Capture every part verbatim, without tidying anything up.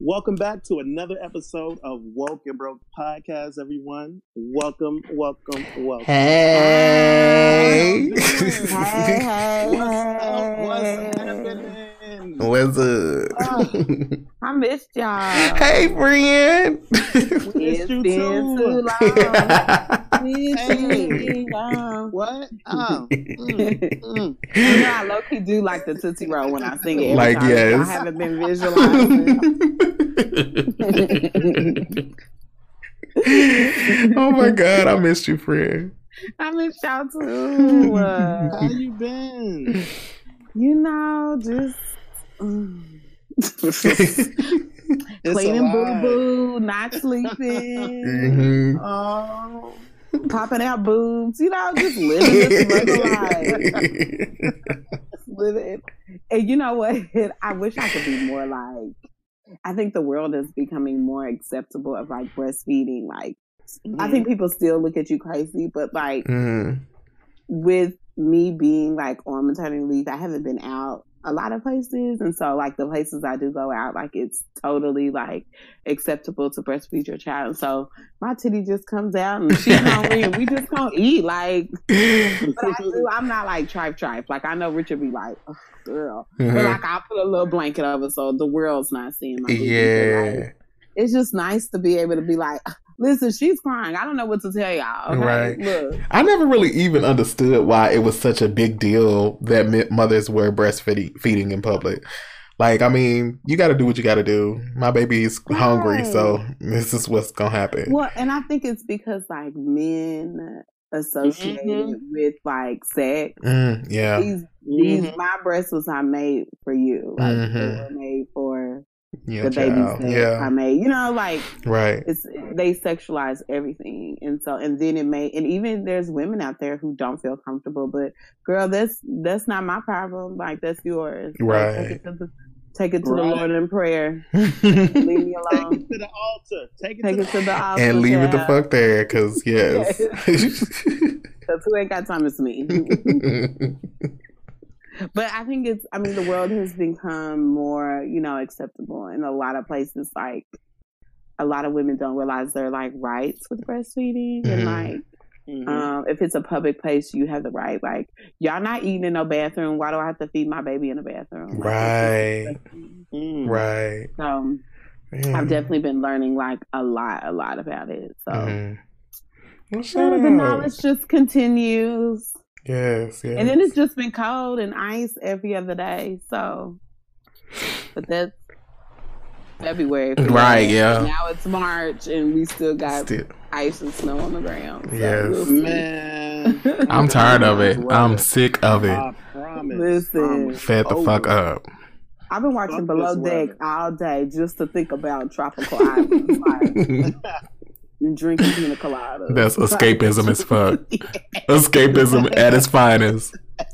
Welcome back to another episode of Woke and Broke Podcast, everyone. Welcome, welcome, welcome. Hey. Hey, hey. What's up? What's happening? What's up? Oh, I missed y'all. Hey, friend. It's you been too. too long. It's Hey. been long. What? Oh. Mm, mm. You know, I low-key do like the Tootsie Roll when I sing it. Every Like, time. yes. I haven't been visualizing. Oh my God, I missed you, friend. I missed y'all too. Uh, How you been? you know, just mm. It's cleaning a boo lie. boo, not sleeping. Mhm. Oh, popping out boobs, you know, just living this regular life. Living. And you know what? I wish I could be more like, I think the world is becoming more acceptable of like breastfeeding. Like, I think people still look at you crazy, but like Mhm. with me being like on maternity leave, I haven't been out a lot of places, and so like the places I do go out, like it's totally like acceptable to breastfeed your child. And so my titty just comes out and she's hungry and we just gonna eat. Like, but I do, I'm not like tripe tripe. Like I know Richard be like, oh, girl, Mhm. but like I'll put a little blanket over so the world's not seeing my baby. But, Yeah. like, it's just nice to be able to be like, listen, she's crying. I don't know what to tell y'all. Okay? Right. Look. I never really even understood why it was such a big deal that mi- mothers were breastfeeding feeding in public. Like, I mean, you got to do what you got to do. My baby's hungry, so this is what's going to happen. Well, and I think it's because like men associated Mhm. with like sex. Mm, yeah. These, these, Mhm. my breasts was not made for you. Like Mhm. they were made for Yeah, the babies child. that Yeah. I made. You know, like Right. it's they sexualize everything, and so and then it may and even there's women out there who don't feel comfortable. But girl, that's that's not my problem. Like that's yours. So Right. Take it to the, take it to Right. the Lord in prayer. Leave me Take alone. it to the altar. Take it Take to it the to the altar. And leave it the child. fuck there, because yes. Because who ain't got time is me. But I think it's, I mean, the world has become more, you know, acceptable in a lot of places. Like, a lot of women don't realize their, like, rights with breastfeeding. Mhm. And, like, Mhm. um, if it's a public place, you have the right. Like, y'all not eating in no bathroom. Why do I have to feed my baby in a bathroom? Like, Right. Mm. Right. So, Mm. I've definitely been learning, like, a lot, a lot about it. So, Mhm. Well, yeah, shout the out. knowledge just continues. Yes, yes. And then it's just been cold and ice every other day. So, but that's February. for Right, me. yeah. Now it's March and we still got Still- ice and snow on the ground. So Yes. we'll see. Man. I'm tired of it. Well, I'm sick of it. I promise. Listen. I'm Fed the fuck over it. up. I've been watching Fuck Below this Deck weather. all day just to think about tropical islands. Like, and drinking pina coladas. That's escapism as fuck. Escapism at its finest.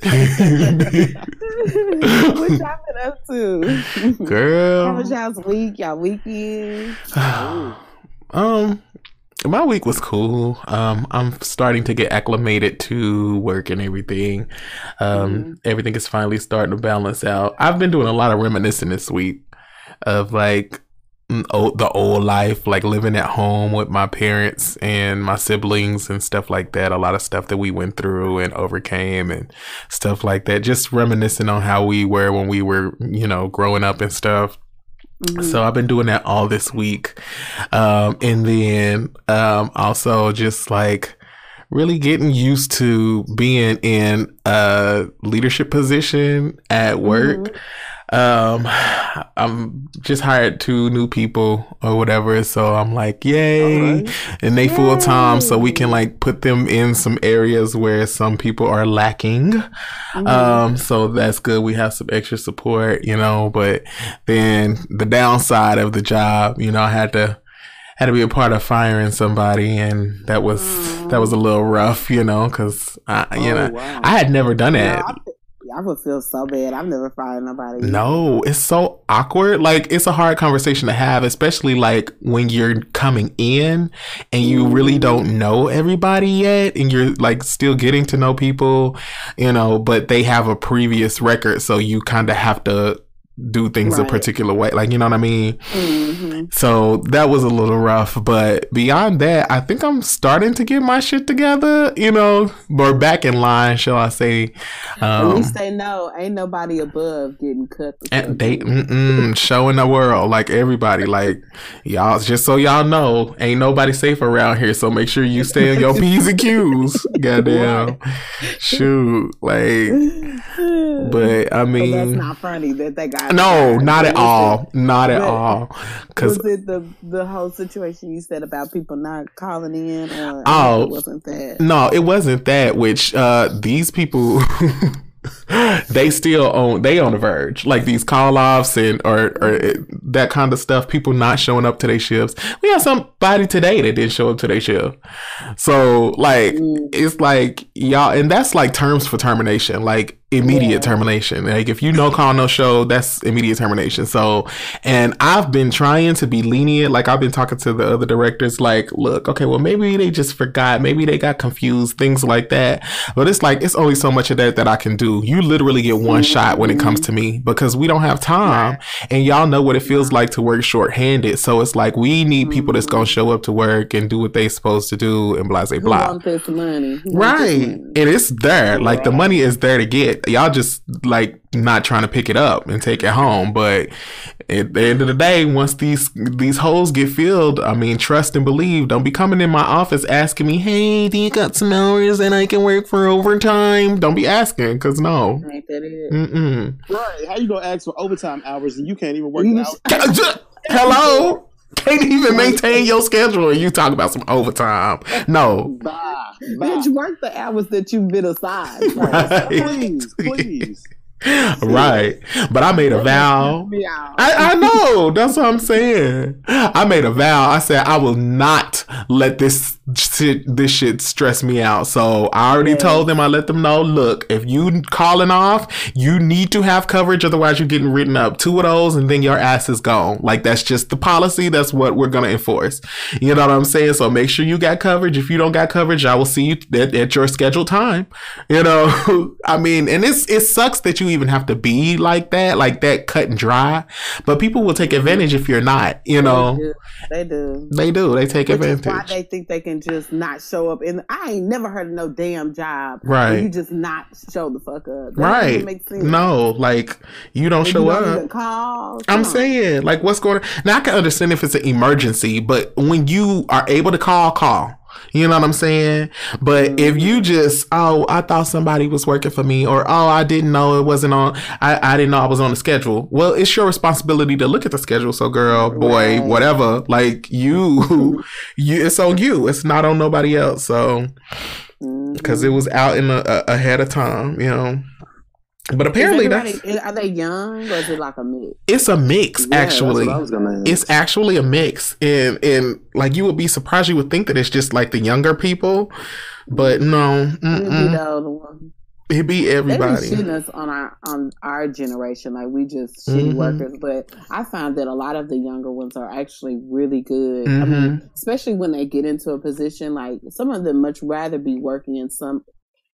What y'all been up to? How Girl. was y'all's week? Y'all weekend? um, my week was cool. Um, I'm starting to get acclimated to work and everything. Um, Mhm. everything is finally starting to balance out. I've been doing a lot of reminiscing this week of like mm, old, the old life, like living at home with my parents and my siblings and stuff like that. A lot of stuff that we went through and overcame and stuff like that. Just reminiscing on how we were when we were, you know, growing up and stuff. Mhm. So I've been doing that all this week. Um, and then um, also just like really getting used to being in a leadership position at work. Um, I'm just hired two new people or whatever. So I'm like, yay. Alright. And they full time. So we Yay. can like put them in some areas where some people are lacking. Mhm. Um, so that's good. We have some extra support, you know, but then the downside of the job, you know, I had to had to be a part of firing somebody, and that was that was a little rough, you know, because I, you Oh, know, wow. I had never done Yeah, it. I, I would feel so bad. I've never fired nobody. No, it's so awkward. Like, it's a hard conversation to have, especially like when you're coming in and you really don't know everybody yet, and you're like still getting to know people, you know, but they have a previous record, so you kind of have to do things right. a particular way. Like, you know what I mean? Mm-hmm. So that was a little rough. But beyond that, I think I'm starting to get my shit together, you know, or back in line, shall I say. Um, At least they know ain't nobody above getting cut. And they mm-mm, showing the world, like everybody, like y'all, just so y'all know, ain't nobody safe around here. So make sure you stay on your P's and Q's. Goddamn. Shoot. Like, but I mean. But that's not funny that they got. No, not at all. Not at but, all. Cause was it the the whole situation you said about people not calling in? Or oh, it wasn't that? No, it wasn't that. Which uh, these people. They still on they on the verge, like these call offs and or, or that kind of stuff, people not showing up to their shifts. We have somebody today that didn't show up to their shift, so like mm. it's like y'all, and that's like terms for termination, like immediate yeah. termination. Like if you no call no show, that's immediate termination. So, and I've been trying to be lenient, like I've been talking to the other directors, like look, okay, well maybe they just forgot, maybe they got confused, things like that, but it's like it's only so much of that that I can do. You literally get one mm-hmm. shot when it comes to me, because we don't have time, and y'all know what it feels like to work shorthanded. So it's like we need people mm-hmm. that's gonna show up to work and do what they supposed to do and blah blah blah. Want this money. Right, this money. And it's there, like right. the money is there to get. Y'all just like not trying to pick it up and take it home. But at the end of the day, once these these holes get filled, I mean, trust and believe. Don't be coming in my office asking me, hey, do you got some hours and I can work for overtime? Don't be asking, because no. Ain't that it? Mm-mm. Right. How you gonna ask for overtime hours and you can't even work out? Hello? Can't even maintain your schedule and you talk about some overtime. No. Bye. Bye. Bitch, work the hours that you've been aside. Right. Please, please. Right. But I made a vow. I, I know. That's what I'm saying. I made a vow. I said I will not let this shit, this shit stress me out. So I already yeah. told them, I let them know, look, if you calling off, you need to have coverage. Otherwise you're getting written up. Two of those and then your ass is gone. Like that's just the policy. That's what we're going to enforce. You know what I'm saying? So make sure you got coverage. If you don't got coverage, I will see you at, at your scheduled time. You know, I mean, and it's, it sucks that you even have to be like that, like that cut and dry, but people will take advantage if you're not, you know. They do. They do. They take Which advantage. Is why they think they can just not show up. And I ain't never heard of no damn job. Right. You just not show the fuck up. That right. Make sense. No, like you don't and show you don't up. Even call. I'm on. saying, like, what's going on? Now I can understand if it's an emergency, but when you are able to call, call. You know what I'm saying? But mm-hmm. if you just, oh, I thought somebody was working for me, or oh, I didn't know it wasn't on, I, I didn't know I was on the schedule. Well, it's your responsibility to look at the schedule. So girl, boy, right. whatever, like you, you, it's on you. It's not on nobody else. So, because mm-hmm. it was out in a, a, ahead of time, you know. But apparently that's, are they young or is it like a mix? It's a mix, yeah, actually. That's what I was gonna ask. It's actually a mix. And and like you would be surprised, you would think that it's just like the younger people. But no. It'd be the older one. It'd be everybody. They be shitting us on our on our generation, like we just shitty mm-hmm. workers. But I find that a lot of the younger ones are actually really good. Mm-hmm. I mean, especially when they get into a position, like some of them much rather be working in some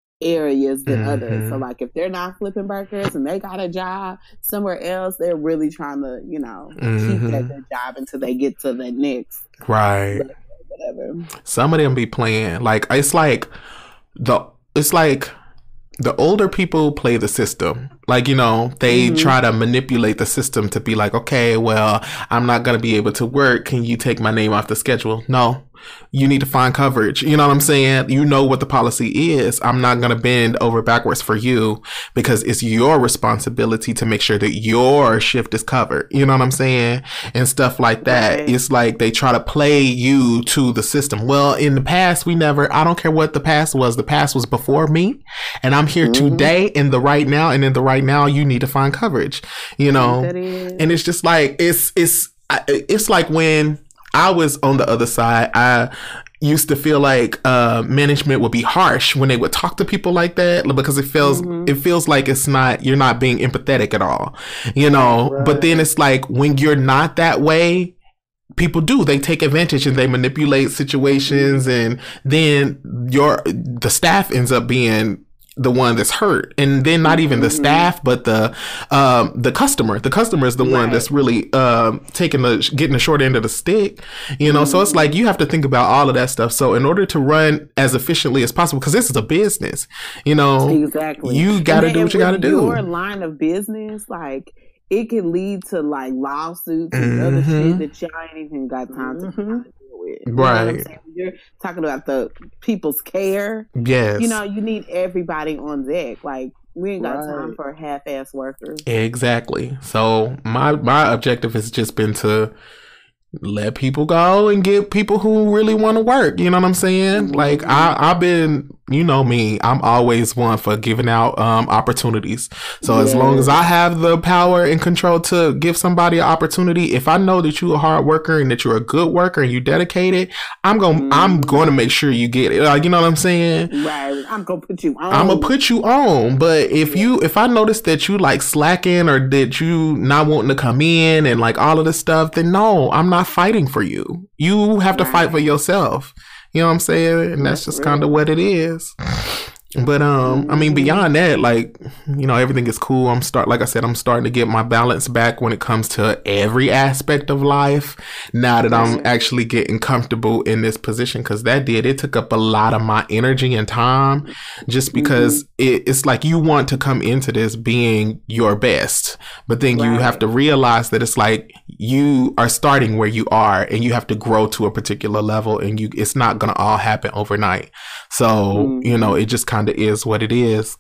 areas than mm-hmm. others. So like if they're not flipping burgers and they got a job somewhere else, they're really trying to, you know, mm-hmm. keep that good job until they get to the next. Right. Whatever. Some of them be playing like it's like the it's like the older people play the system. Like, you know, they mm-hmm. try to manipulate the system to be like, okay, well, I'm not going to be able to work. Can you take my name off the schedule? No. You need to find coverage. You know what I'm saying? You know what the policy is. I'm not going to bend over backwards for you because it's your responsibility to make sure that your shift is covered. You know what I'm saying? And stuff like that. Right. It's like they try to play you to the system. Well, in the past, we never, I don't care what the past was. The past was before me and I'm here mm-hmm. today in the right now. And in the right now, you need to find coverage, you know? And it's just like, it's, it's, it's like when I was on the other side, I used to feel like uh, management would be harsh when they would talk to people like that because it feels mm-hmm. it feels like it's not, you're not being empathetic at all, you know. Right. But then it's like when you're not that way, people do, they take advantage and they manipulate situations, and then your the staff ends up being the one that's hurt, and then not even the mm-hmm. staff, but the um, the customer. The customer is the right. one that's really um, taking the getting the short end of the stick. You know, mm-hmm. so it's like you have to think about all of that stuff. So in order to run as efficiently as possible, because this is a business, you know, exactly, you got to do what you got to do. Your line of business, like. It can lead to like lawsuits and mm-hmm. other shit that y'all ain't even got time mm-hmm. to deal with. You right. You're talking about the people's care. Yes. You know, you need everybody on deck. Like, we ain't got right. time for half-ass workers. Exactly. So my my objective has just been to let people go and get people who really want to work. You know what I'm saying? Mm-hmm. Like I, I've been, you know me, I'm always one for giving out um, opportunities. So yeah. as long as I have the power and control to give somebody an opportunity, if I know that you're a hard worker and that you're a good worker and you dedicated, I'm going, mm-hmm. I'm going to make sure you get it. Like, you know what I'm saying? Right. I'm going to put you on. I'm going to put you on. But if yeah. you, if I notice that you like slacking or that you not wanting to come in and like all of this stuff, then no, I'm not fighting for you. You have to right. fight for yourself. You know what I'm saying? And that's just kind of what it is. But um, I mean, beyond that, like, you know, everything is cool. I'm start, like I said, I'm starting to get my balance back when it comes to every aspect of life. Now that I'm actually getting comfortable in this position, because that did it took up a lot of my energy and time, just because mm-hmm. it, it's like you want to come into this being your best, but then right. you have to realize that it's like you are starting where you are, and you have to grow to a particular level, and you it's not gonna all happen overnight. So mm-hmm. you know, it just kind of is what it is.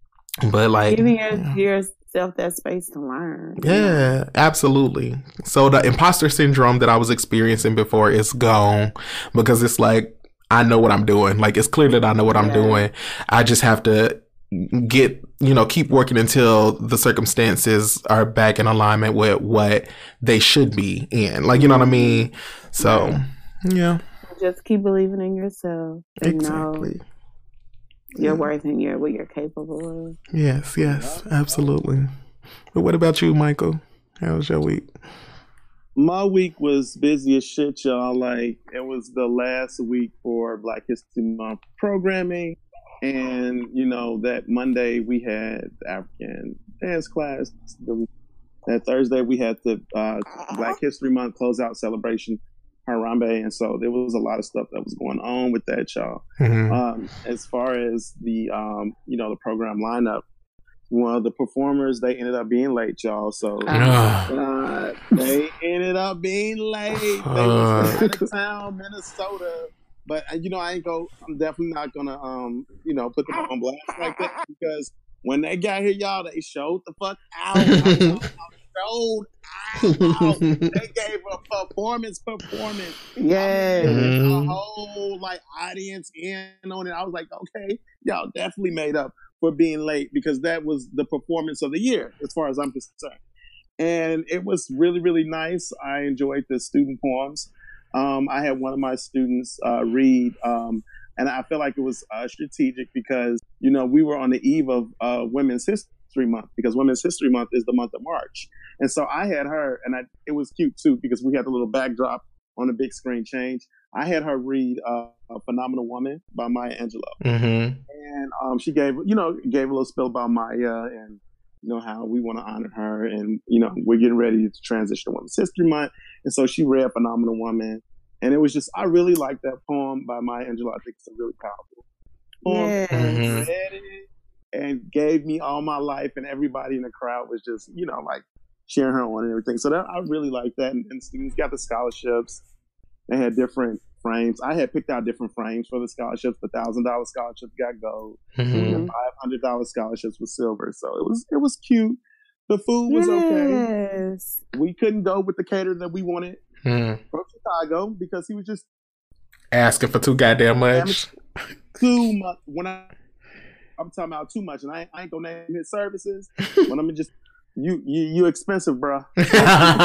But like giving yourself that space to learn. Yeah, absolutely. So the imposter syndrome that I was experiencing before is gone, because it's like I know what I'm doing. Like it's clear that I know what yeah. I'm doing. I just have to get, you know, keep working until the circumstances are back in alignment with what they should be in. Like, you know what I mean? So yeah. yeah. Just keep believing in yourself. And exactly. know your yeah. worth and your what you're capable of. Yes, yes, absolutely. But what about you, Michael? How was your week? My week was busy as shit, y'all. Like, it was the last week for Black History Month programming. And, you know, that Monday we had the African dance class. The, that Thursday we had the uh, Black History Month closeout celebration. Harambe, and so there was a lot of stuff that was going on with that, y'all. Mm-hmm. Um, as far as the um, you know, the program lineup, one of the performers, they ended up being late, y'all. So uh, they ended up being late. They was out of town, Minnesota. But you know, I ain't go. I'm definitely not gonna um, you know, put them on blast like that, because when they got here, y'all, they showed the fuck out. Showed out. They gave a performance, performance. Yeah, a whole like audience in on it. I was like, okay, y'all definitely made up for being late, because that was the performance of the year, as far as I'm concerned. And it was really, really nice. I enjoyed the student poems. Um, I had one of my students uh, read, um, and I feel like it was uh, strategic, because you know we were on the eve of uh, Women's History Month, because Women's History Month is the month of March. And so I had her, and I, it was cute too, because we had the little backdrop on the big screen change. I had her read uh, A Phenomenal Woman by Maya Angelou. Mm-hmm. And um, she gave, you know, gave a little spill about Maya, and, you know, how we want to honor her. And, you know, we're getting ready to transition to Women's History Month. And so she read Phenomenal Woman. And it was just, I really like that poem by Maya Angelou. I think it's a really powerful poem. Yes. Mm-hmm. Read it and gave me all my life, and everybody in the crowd was just, you know, like, cheering her on and everything. So that I really like that. And, and students got the scholarships. They had different frames. I had picked out different frames for the scholarships. The thousand dollar scholarships got gold. Mm-hmm. The five hundred dollar scholarships was silver. So it was it was cute. The food was yes. okay. We couldn't go with the caterer that we wanted mm. from Chicago, because he was just asking for too goddamn much. Too much. When I I'm talking about too much, and I, I ain't gonna name his services. When I'm just You you you expensive, bro. expensive,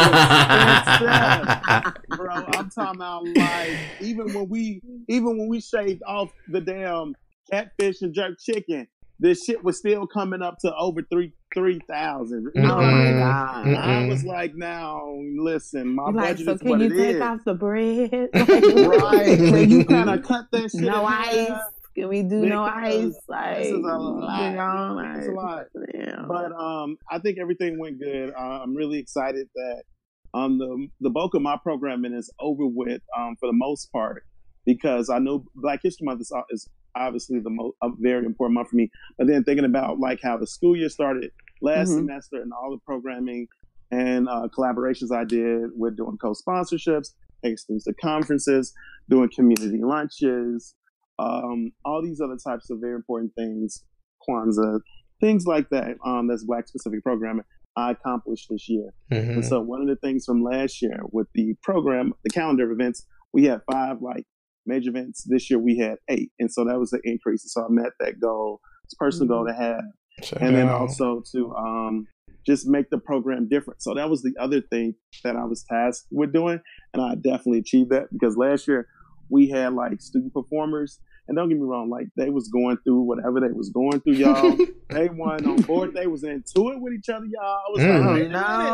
bro. I'm talking about, like, even when we even when we shaved off the damn catfish and jerk chicken, this shit was still coming up to over three three thousand. You know, mm-hmm. God. Mm-hmm. I was like, now listen, my like, budget so is can what you it take is. off the bread? Right? Can you kind of cut that shit? No ice. Can we do because no ice? Like, this is a lot. you know, It's a like, lot. yeah. But um, I think everything went good. Uh, I'm really excited that um the the bulk of my programming is over with um for the most part, because I know Black History Month is, is obviously the most a very important month for me. But then thinking about like how the school year started last Mhm. semester and all the programming and uh, collaborations I did with doing co-sponsorships, taking students to conferences, doing community lunches, um, all these other types of very important things, Kwanzaa, things like that. Um, that's Black specific programming I accomplished this year. Mhm. And so one of the things from last year with the program, the calendar of events, we had five like major events. This year we had eight, and so that was an increase. And so I met that goal. It's a personal goal to have, Check and then out. also to um, just make the program different. So that was the other thing that I was tasked with doing, and I definitely achieved that, because last year we had like student performers, and don't get me wrong, like they was going through whatever they was going through, y'all. They weren't on board. They was into it with each other, y'all. I was Mm. like, Oh wait a minute.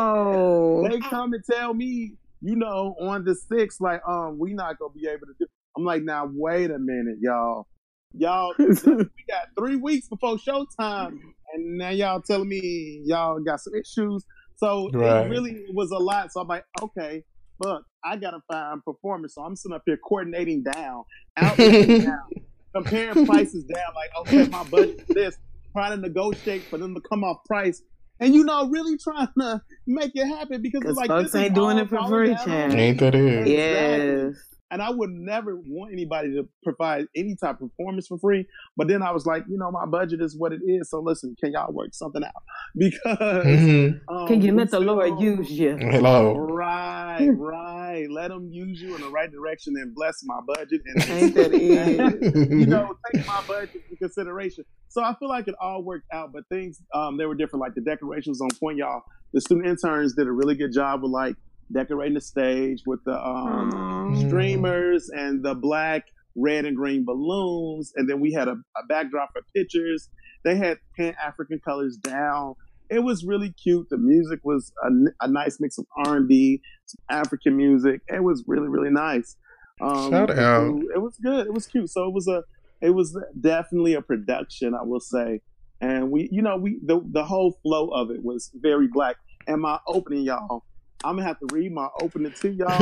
no! They come and tell me, you know, on the sixth, like, um, we not gonna be able to do. I'm like, now wait a minute, y'all. Y'all, we got three weeks before showtime, and now y'all telling me y'all got some issues. So Right. it really was a lot. So I'm like, okay, look, I gotta find performers. So I'm sitting up here coordinating down, outreaching down, comparing prices down. Like, okay, my budget is this. Trying to negotiate for them to come off price. And you know, really trying to make it happen, because Because like folks this is ain't doing all it for falling free, down on child. me. Ain't that it? Exactly. Yes. And I would never want anybody to provide any type of performance for free. But then I was like, you know, my budget is what it is. So listen, can y'all work something out? Because Mhm. um, Can you we let the Lord still- use you? Hello. Right, right. Let them use you in the right direction and bless my budget. And Ain't that it? you know, take my budget into consideration. So I feel like it all worked out, but things um, they were different. Like the decorations on point, y'all. The student interns did a really good job with like decorating the stage with the um, Aw. streamers and the black, red, and green balloons, and then we had a, a backdrop for pictures. They had Pan African colors down. It was really cute. The music was a, a nice mix of R and B, some African music. It was really, really nice. Um, Shout the out. food, it was good. It was cute. So it was a, it was definitely a production, I will say. And we, you know, we the the whole flow of it was very black. And my opening, y'all, I'm gonna have to read my opening to y'all.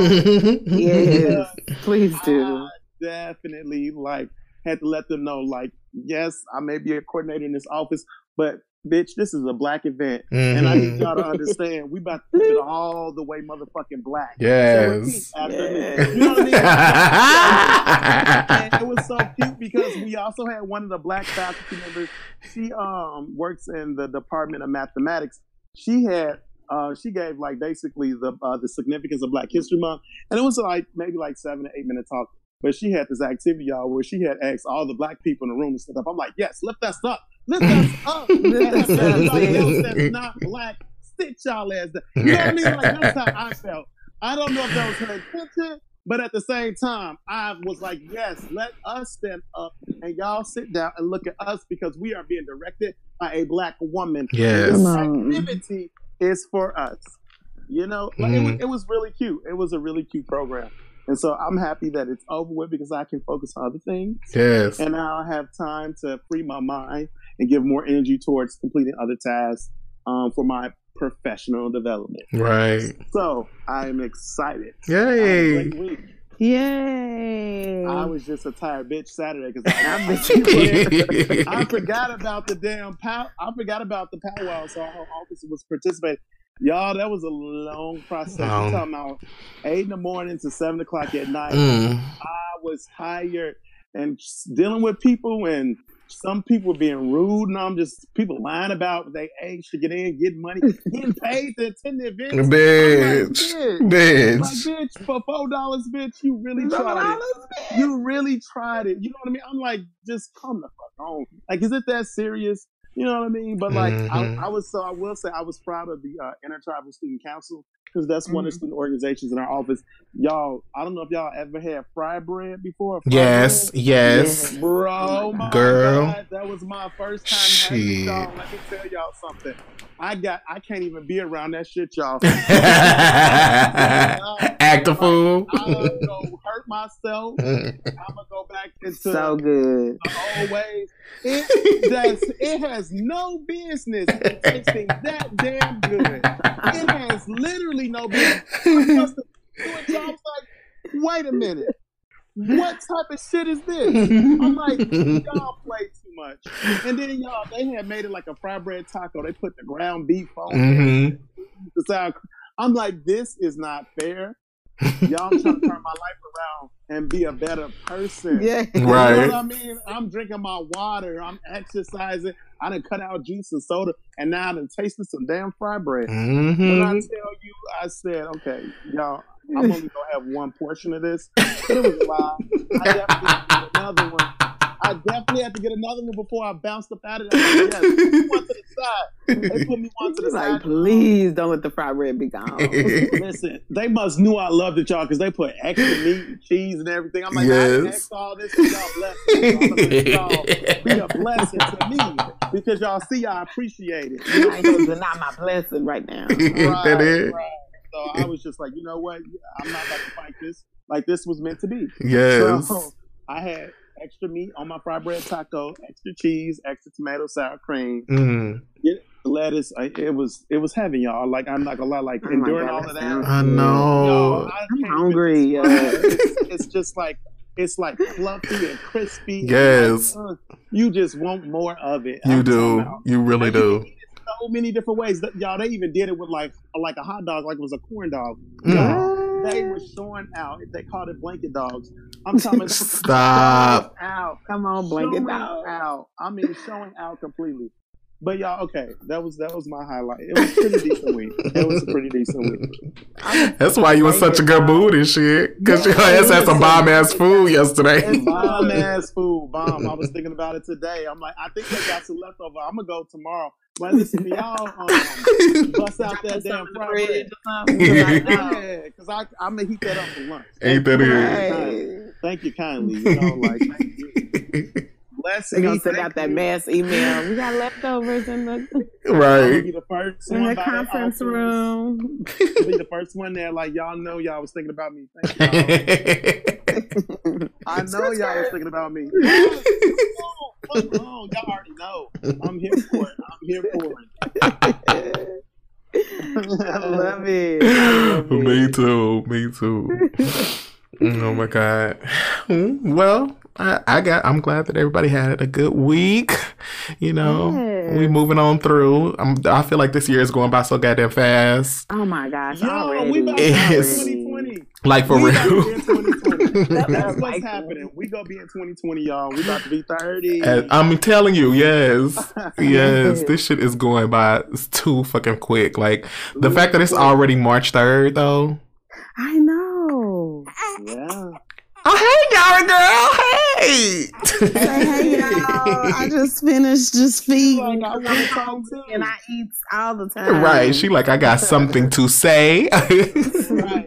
Yes. Please do. I definitely like had to let them know, like, yes, I may be a coordinator in this office, but bitch, this is a black event, and I need y'all to understand we about to keep it all the way motherfucking black. So repeat Yes. after Yes. me. You know what I mean? And it was so cute because we also had one of the black faculty members. She um works in the Department of Mathematics. She had uh she gave like basically the uh, the significance of Black History Month, and it was like maybe like seven to eight minute talk. But she had this activity, y'all, where she had asked all the black people in the room and stuff. I'm like, yes, lift us up, lift us up. Lift us up, Everybody else sis. that's not black, sit y'all ass down. You know what I mean? Like that's how I felt. I don't know if that was her intention, but at the same time, I was like, yes, let us stand up and y'all sit down and look at us, because we are being directed by a black woman. Yes. This Come on. activity is for us. You know, like, it, was, it was really cute. It was a really cute program. And so I'm happy that it's over with, because I can focus on other things. Yes. And now I have time to free my mind and give more energy towards completing other tasks um, for my professional development. Right. So I am excited. I had a Yay. great week. Yay. I was just a tired bitch Saturday because I, I bet you were. I forgot about the damn pow. I forgot about the powwow, so our whole office was participating. Y'all, that was a long process. Long. You're talking about eight in the morning to seven o'clock at night. Mm. I was tired and just dealing with people, and some people were being rude, and I'm just people lying about their age to get in, get money, getting paid to attend the events. I'm like, Bitch. bitch, Bitch. like, bitch, for four dollars, bitch, you really tried it. You really tried it. You know what I mean? I'm like, just come the fuck on. Like, is it that serious? You know what I mean? But like, Mhm. I, I was so I will say I was proud of the uh, Intertribal Student Council, because that's one of the student organizations in our office. Y'all, I don't know if y'all ever had fry bread before. Fry Yes. bread? Yes. Bro, my Girl. God, that was my first time having Shit. y'all. Let me tell y'all something. I got, I can't even be around that shit, y'all. Act a fool. I'll go hurt myself. I'm gonna go back into so good. the old ways. It does. It has no business tasting that damn good. It has literally no business. I must have doing so I was like, wait a minute. What type of shit is this? I'm like, y'all play too much. And then y'all, they had made it like a fried bread taco. They put the ground beef on Mm-hmm. the sour. I'm like, this is not fair. Y'all trying to turn my life around and be a better person. Yeah. You Right. know what I mean? I'm drinking my water. I'm exercising. I done cut out juice and soda, and now I done tasted some damn fried bread. Mm-hmm. When I tell you, I said, okay, y'all, I'm only gonna have one portion of this. But it was a lot. I definitely had to get another one. I definitely had to get another one before I bounced up out of it. I was like, yes, put me one to the side. They put me one to the He's side. like, please don't let the fried bread be gone. Listen, they must knew I loved it, y'all, because they put extra meat and cheese and everything. I'm like, I didn't Yes. ask all this for y'all blessings. I'm gonna let y'all be a blessing to me because y'all see I appreciate it. You know? I ain't gonna deny my blessing right now. that is. right. So I was just like, you know what? I'm not about to fight this. Like, this was meant to be. Yes. So I had extra meat on my fried bread taco, extra cheese, extra tomato, sour cream, Mm. lettuce. I, it was it was heavy, y'all. Like, I'm not gonna lie. Like, Oh my enduring God, all that of that. sounds I good. know. Yo, I I'm can't even hungry, describe yeah. it. It's, it's just like it's like fluffy and crispy. Yes. And like, uh, you just want more of it. You I'm talking do. about- You really and you do. can eat it so many different ways. That- Y'all, they even did it with like like a hot dog, like it was a corn dog. Mm. Y'all, they were showing out. They called it blanket dogs. I'm talking Stop. showing out. Come on, blanket Showing dog. out. I mean, showing out completely. But y'all, okay, that was that was my highlight. It was a pretty decent week. It was a pretty decent week. That's why you was such a good mood and shit. Because your ass had some bomb ass food yesterday. Bomb ass food, bomb. I was thinking about it today. I'm like, I think they got some leftover. I'm gonna go tomorrow. But listen, y'all um, bust out that damn fried bread. Yeah, because I I'm gonna heat that up for lunch. Ain't that Thank it? you, kindly. Thank you kindly. You know, like thank you. Bless They're me. gonna send thank out that you. mass email. We got leftovers in the I'll Right. be the first in one the by that conference office. room. I'll be the first one there. Like, y'all know y'all was thinking about me. Thank y'all. I know y'all was thinking about me. Yes, come on, come on. Y'all already know. I'm here for it. I'm here for it. I love it. I love it. Me too. Me too. Oh my god. Well, I, I got. I'm glad that everybody had a good week. You know, Yes. we moving on through. I'm, I feel like this year is going by so goddamn fast. Oh my gosh! Yo, already. we about to be Yes. in twenty twenty. Like for we about to be real. in twenty twenty. That's what's Like- happening. We gonna be in twenty twenty, y'all. We about to be thirty. And I'm telling you, yes, yes, this shit is going by too fucking quick. Like the fact that it's already March third, though. I know. Yeah. Oh, hey, Yara girl, hey. Say, hey y'all! I just finished just feeding, Like, I wanna talk too. and I eat all the time. Right, she like I got something to say. Right.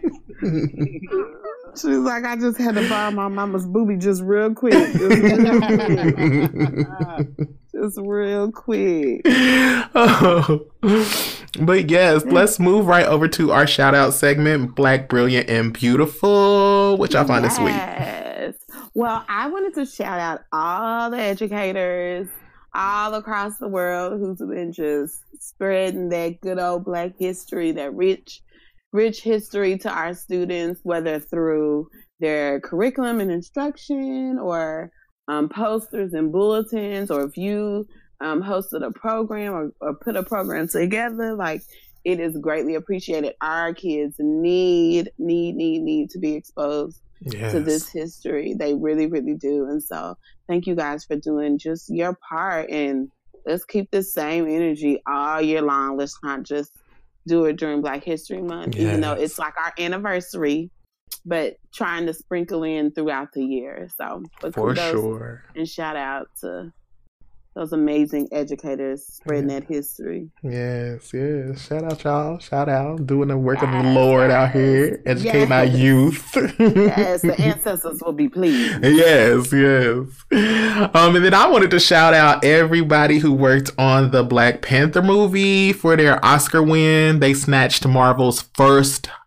She was like, I just had to borrow my mama's booby just real quick, just real quick, just real quick. Oh. But yes, let's move right over to our shout out segment, Black, Brilliant, and Beautiful, which I found this week. Yes. Well, I wanted to shout out all the educators all across the world who's been just spreading that good old Black history, that rich, rich history to our students, whether through their curriculum and instruction or um, posters and bulletins, or if you um, hosted a program or, or put a program together, like, it is greatly appreciated. Our kids need, need, need, need to be exposed Yes. to this history. They really, really do. And so thank you guys for doing just your part, and let's keep the same energy all year long. Let's not just do it during Black History Month, even though Yes. it's like our anniversary, but trying to sprinkle in throughout the year. So but For kudos sure. and shout out to those amazing educators spreading that history. Yes, yes. Shout out, y'all. Shout out. Doing the work of the Yes, Lord yes. out here, educating our Yes. youth. Yes, the ancestors will be pleased. Yes, yes. Um, and then I wanted to shout out everybody who worked on the Black Panther movie for their Oscar win. They snatched Marvel's first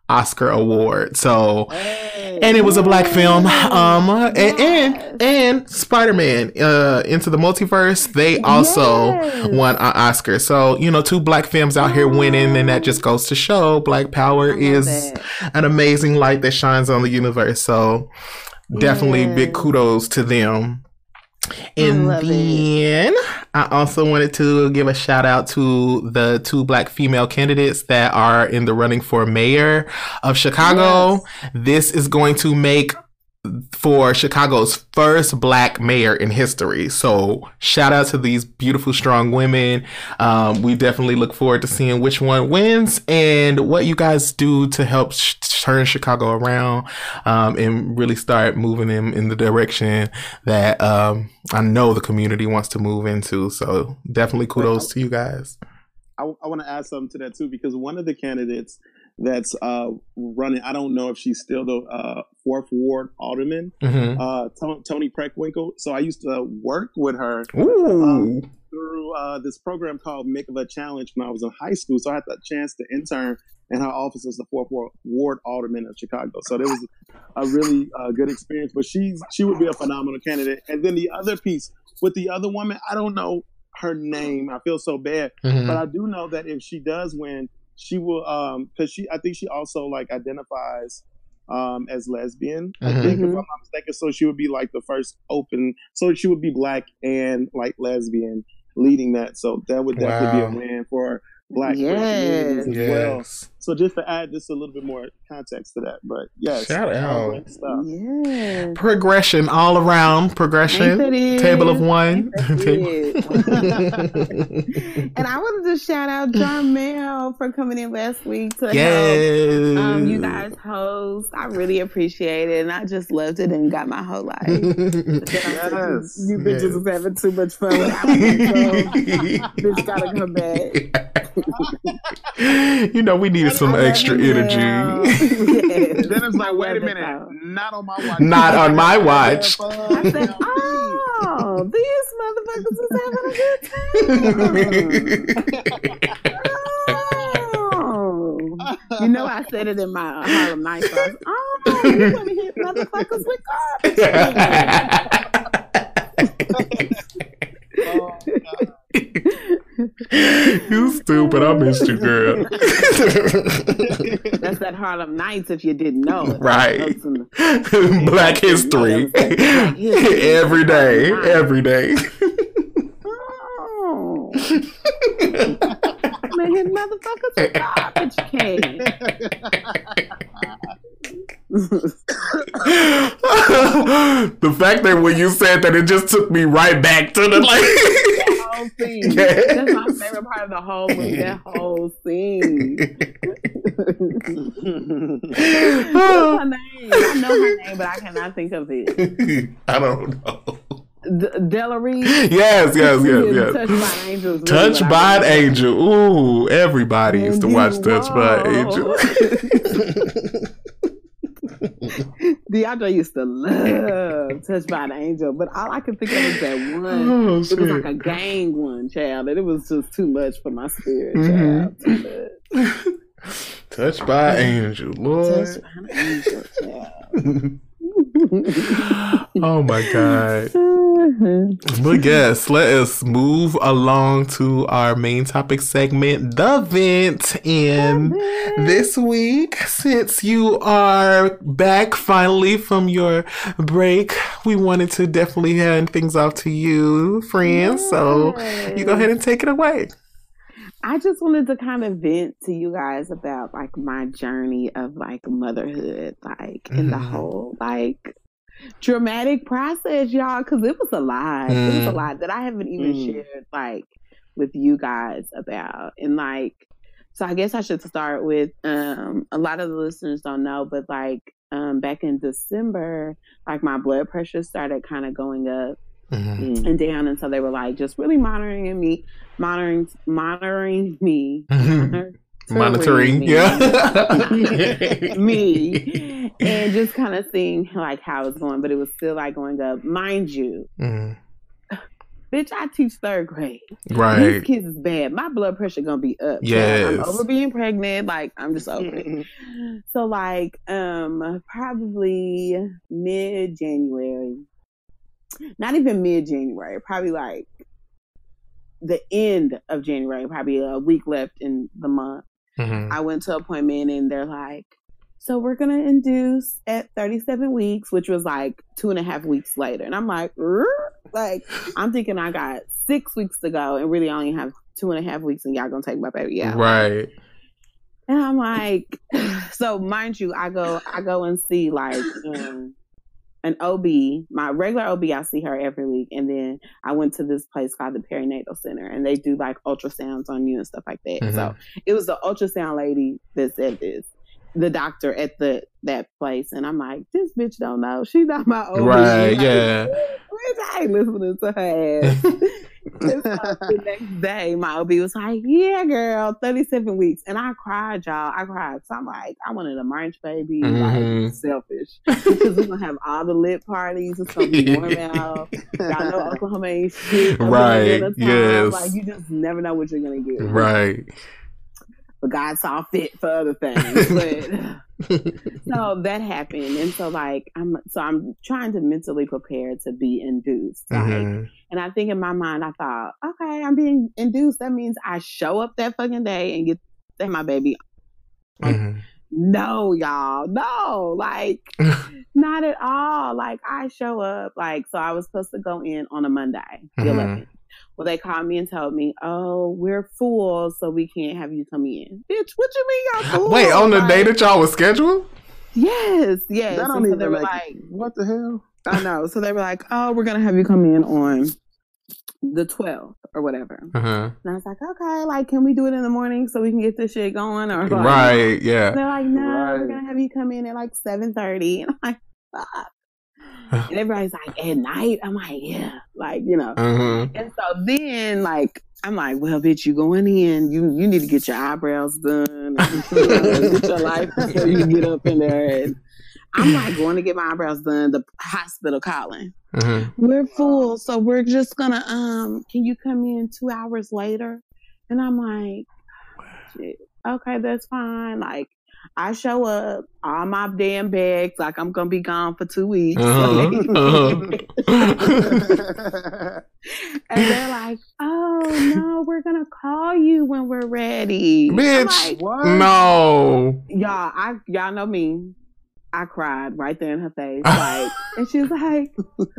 Oscar award. So, hey, and it was a black film. Um, and and, and Spider-Man uh, Into the Multiverse, they also yes. won an Oscar. So, you know, two black films out here winning, and that just goes to show Black Power is that. an amazing light that shines on the universe. So, definitely yes. big kudos to them. And I then it. I also wanted to give a shout out to the two black female candidates that are in the running for mayor of Chicago. Yes. This is going to make for Chicago's first black mayor in history. So shout out to these beautiful, strong women. Um, we definitely look forward to seeing which one wins and what you guys do to help sh- turn Chicago around um, and really start moving them in the direction that um, I know the community wants to move into. So definitely kudos to you guys. I, I want to add something to that too, because one of the candidates that's uh, running, I don't know if she's still the uh, fourth ward alderman, mm-hmm. uh, Tony, Tony Preckwinkle. So I used to work with her um, through uh, this program called Mikva Challenge when I was in high school. So I had the chance to intern in her office as the fourth ward, ward alderman of Chicago. So there was a really uh, good experience. But she's she would be a phenomenal candidate. And then the other piece with the other woman, I don't know her name. I feel so bad, mm-hmm. but I do know that if she does win, she will, um, because she, I think she also like identifies um, as lesbian. Mm-hmm. I think if I'm not mistaken, so she would be like the first open. So she would be black and like lesbian leading that. So that would definitely wow. be a win for black yes. as yes. well. So just to add just a little bit more context to that, but yes, shout out, yes. progression all around, progression, table of one. And I wanted to shout out Jarmel for coming in last week to yes. help um, you guys host. I really appreciate it, and I just loved it and got my whole life. yes. You bitches yes. was having too much fun. Bitch gotta come back. You know, we needed some extra energy. Yes. Then it's like, wait a minute, not on my watch. Not on my watch. I said, oh, these motherfuckers is having a good time. Oh. You know, I said it in my Harlem Nights. So oh, you're going to hit motherfuckers with garbage. Oh, God. You stupid. I missed you, girl. That's that Harlem Nights if you didn't know it. Right. Black history. Black history. Every day. Every day. Oh. Man, his motherfuckers with garbage can. The fact that when you said that, it just took me right back to the like that whole scene. Yeah. That's my favorite part of the whole movie. That whole scene. What's her name? I know her name, but I cannot think of it. I don't know. D- Della Reed. Yes, yes, yes, yes. Touched by an Angel. Touched really by an Angel. Ooh, everybody used to watch Touched by an Angel. DeAndre used to love Touched by an Angel, but all I could think of was that one. Oh, it was like a gang one, child, and it was just too much for my spirit, child. Mm-hmm. Too much. Touched by an Angel, Lord. Touched by an Angel, child. Oh my God. But yes, let us move along to our main topic segment, The Vent. And this week, since you are back finally from your break, we wanted to definitely hand things off to you, friends. Yes. So you go ahead and take it away. I just wanted to kind of vent to you guys about like my journey of like motherhood, like mm-hmm. in the whole like dramatic process, y'all, because it was a lot. Mm. It was a lot that I haven't even mm. shared like with you guys about. And like, so I guess I should start with um a lot of the listeners don't know, but like um back in December, like my blood pressure started kind of going up. Mm-hmm. And down, and so they were like just really monitoring me, monitoring, monitoring me, monitoring, monitoring me, yeah, me, and just kind of seeing like how it's going, but it was still like going up, mind you. Mm-hmm. Bitch, I teach third grade. Right. These kids is bad. My blood pressure gonna be up. Yes. I'm over being pregnant. Like, I'm just over it. So, like, um, probably mid-January. Not even mid-January. Probably, like, the end of January. Probably a week left in the month. Mm-hmm. I went to an appointment, and they're like, so we're going to induce at thirty-seven weeks, which was like two and a half weeks later. And I'm like, Rrr? Like, I'm thinking I got six weeks to go and really only have two and a half weeks and y'all going to take my baby out. Right. And I'm like, so mind you, I go, I go and see like um, an O B, my regular O B, I see her every week. And then I went to this place called the Perinatal Center and they do like ultrasounds on you and stuff like that. Mm-hmm. So it was the ultrasound lady that said this. The doctor at the that place, and I'm like, this bitch don't know. She not my O B. Right, like, yeah. Bitch, I ain't listening to her ass. And so the next day, my O B was like, yeah, girl, thirty-seven weeks. And I cried, y'all. I cried. So I'm like, I wanted a March baby. Mm-hmm. Like, selfish. Because we're going to have all the lit parties. It's going to be warm out. Y'all know Oklahoma ain't shit. Right, yes. Like, you just never know what you're going to get. Right. But God saw fit for other things. But so that happened. And so like I'm so I'm trying to mentally prepare to be induced. Like mm-hmm. And I think in my mind I thought, okay, I'm being induced. That means I show up that fucking day and get my baby. Mm-hmm. No, y'all. No. Like not at all. Like I show up. Like so I was supposed to go in on a Monday, the mm-hmm. eleventh. Well, they called me and told me, oh, we're full, so we can't have you come in. Bitch, what you mean y'all full? Wait, on the like, day that y'all was scheduled? Yes, yes. That don't so even they were like, like, what the hell? I know. So they were like, oh, we're going to have you come in on the twelfth or whatever. Uh-huh. And I was like, okay, like, can we do it in the morning so we can get this shit going? Or like, right, yeah. They're like, no, right. we're going to have you come in at like seven thirty. And I'm like, fuck. And everybody's like, at night? I'm like, yeah. Like, you know. Uh-huh. And so then, like, I'm like, well, bitch, you going in. You you need to get your eyebrows done. And, you know, get your life before you get up in there. And I'm like, going to get my eyebrows done. The hospital calling. Uh-huh. We're full. So we're just going to, um, can you come in two hours later? And I'm like, shit. Okay, that's fine. Like, I show up, all my damn bags, like I'm gonna be gone for two weeks. Uh-huh. Uh-huh. And they're like, oh no, we're gonna call you when we're ready. Bitch, like, what? No. Y'all, I y'all know me. I cried right there in her face. Like, and she was like,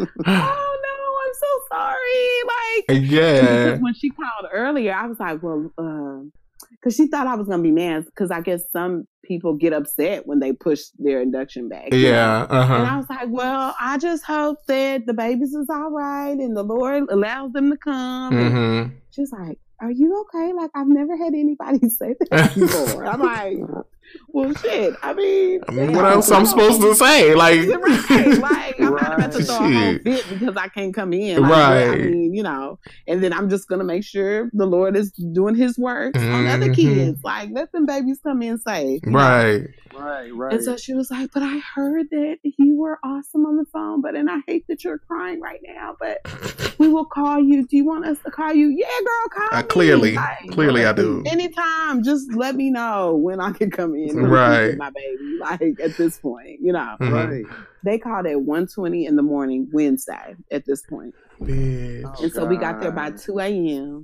oh no, I'm so sorry. Like, yeah. Because when she called earlier, I was like, well, uh, because she thought I was going to be mad because I guess some people get upset when they push their induction back. Yeah. Uh-huh. And I was like, well, I just hope that the babies is all right and the Lord allows them to come. Mm-hmm. And she's like, are you okay? Like, I've never had anybody say that before. I'm like, well, shit. I mean, I mean what else I'm supposed to say? Like, right. Like I'm right. not about to throw a whole fit because I can't come in. Like, right. I mean, you know, and then I'm just going to make sure the Lord is doing his work mm-hmm. on other kids. Like, let them babies come in safe. Right. Know? Right, right. And so she was like, but I heard that you were awesome on the phone, but, and I hate that you're crying right now, but we will call you. Do you want us to call you? Yeah, girl, call uh, me. Clearly, like, clearly I do. Anytime, just let me know when I can come in. And right. my baby, like at this point, you know. Mm-hmm. Right. They called at one twenty in the morning Wednesday at this point. Bitch. Oh, and so God. We got there by two a.m.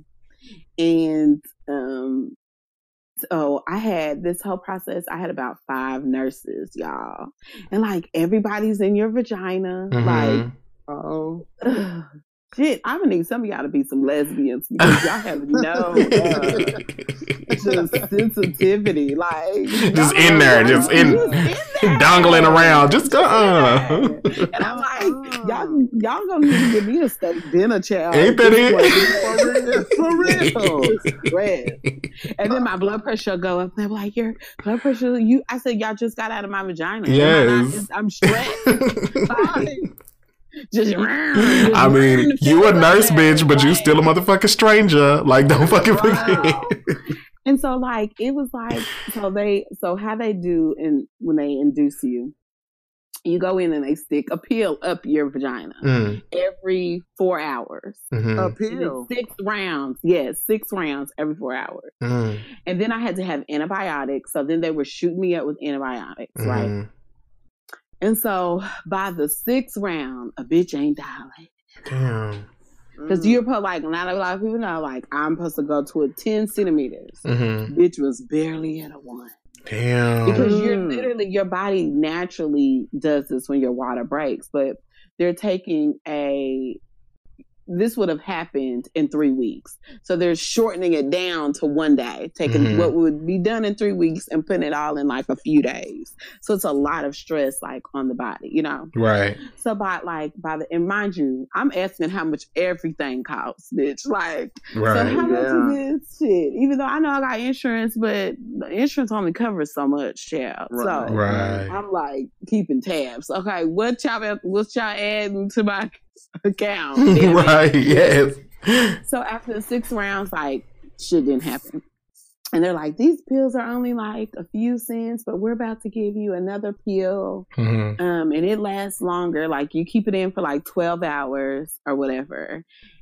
And um so I had this whole process. I had about five nurses, y'all. And like everybody's in your vagina. Mm-hmm. Like, oh ugh, shit, I'm gonna need some of y'all to be some lesbians because y'all have no uh, just sensitivity. Like just in there, just in, just in there. Dangling around. Just go uh And I'm like, y'all y'all gonna need to give me a steak dinner, child. Ain't that it? For real. For real. And then my blood pressure go up. They're like, your blood pressure, you I said, y'all just got out of my vagina. Yes. I'm stressed. Like, Just, just I mean, you a nurse, bitch, but like, you still a motherfucking stranger. Like, don't fucking forget. Wow. And so, like, it was like, so they, so how they do, and when they induce you, You go in and they stick a pill up your vagina mm. every four hours. Mm-hmm. A pill? Six rounds. Yes, six rounds every four hours. Mm. And then I had to have antibiotics. So then they were shooting me up with antibiotics, mm. right? And so by the sixth round, a bitch ain't dilated. Damn. Because mm. you're supposed, like, not a lot of people know, like, I'm supposed to go to a ten centimeters. Mm-hmm. Bitch was barely at a one. Damn. Because you're literally, your body naturally does this when your water breaks, but they're taking a, this would have happened in three weeks. So they're shortening it down to one day, taking mm-hmm. what would be done in three weeks and putting it all in like a few days. So it's a lot of stress like on the body, you know? Right. So by like, by the, and mind you, I'm asking how much everything costs, bitch. Like, right. So how much yeah. is this shit? Even though I know I got insurance, but the insurance only covers so much, child. Right. So right. I'm like keeping tabs. Okay, what y'all, what y'all adding to my account? Right, yes. So after the six rounds, like, shit didn't happen. And they're like, these pills are only like a few cents, but we're about to give you another pill. Mm-hmm. Um, and it lasts longer. Like, you keep it in for like twelve hours or whatever.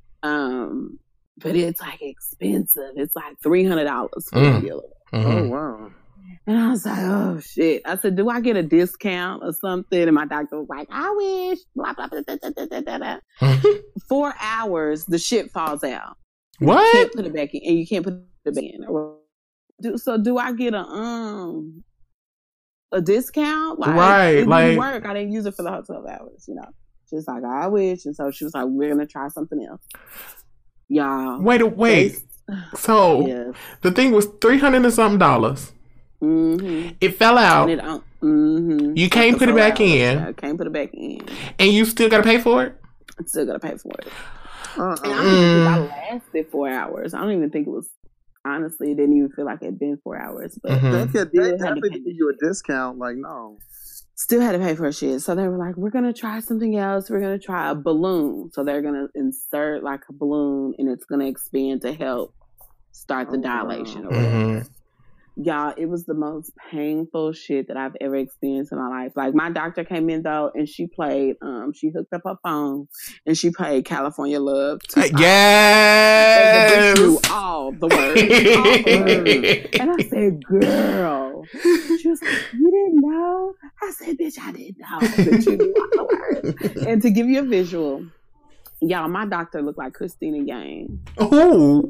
Um, but it's like expensive. It's like three hundred dollars for mm. a pill. Mm-hmm. Oh, wow. And I was like, oh, shit. I said, do I get a discount or something? And my doctor was like, I wish. Blah, blah, blah, blah, blah, blah, blah. Four hours, the shit falls out. What? You can't put it back in. And you can't put it back in. Do, so do I get a um a discount? Like, right. It like, didn't work. I didn't use it for the whole twelve hours, you know. She's like, I wish. And so she was like, we're going to try something else. Y'all. Wait, wait. They, so yes. The thing was three hundred and something dollars. Mm-hmm. It fell out. It, um, mm-hmm. You can't put it back in. I can't put it back in. And you still got to pay for it? I still got to pay for it. Uh-uh. And I don't even think I lasted four hours. I don't even think it was, honestly, it didn't even feel like it had been four hours. But mm-hmm. they could they definitely give you a discount. Like, no. Still had to pay for shit. So they were like, we're going to try something else. We're going to try a balloon. So they're going to insert like a balloon and it's going to expand to help start the oh, dilation wow. or whatever. Mm-hmm. Y'all, it was the most painful shit that I've ever experienced in my life. Like, my doctor came in, though, and she played, um, she hooked up her phone, and she played California Love. Yes! And all the words. All the words. And I said, girl. She was like, you didn't know? I said, bitch, I didn't know that you knew all the words. And to give you a visual, y'all, my doctor looked like Christina Yang. Oh.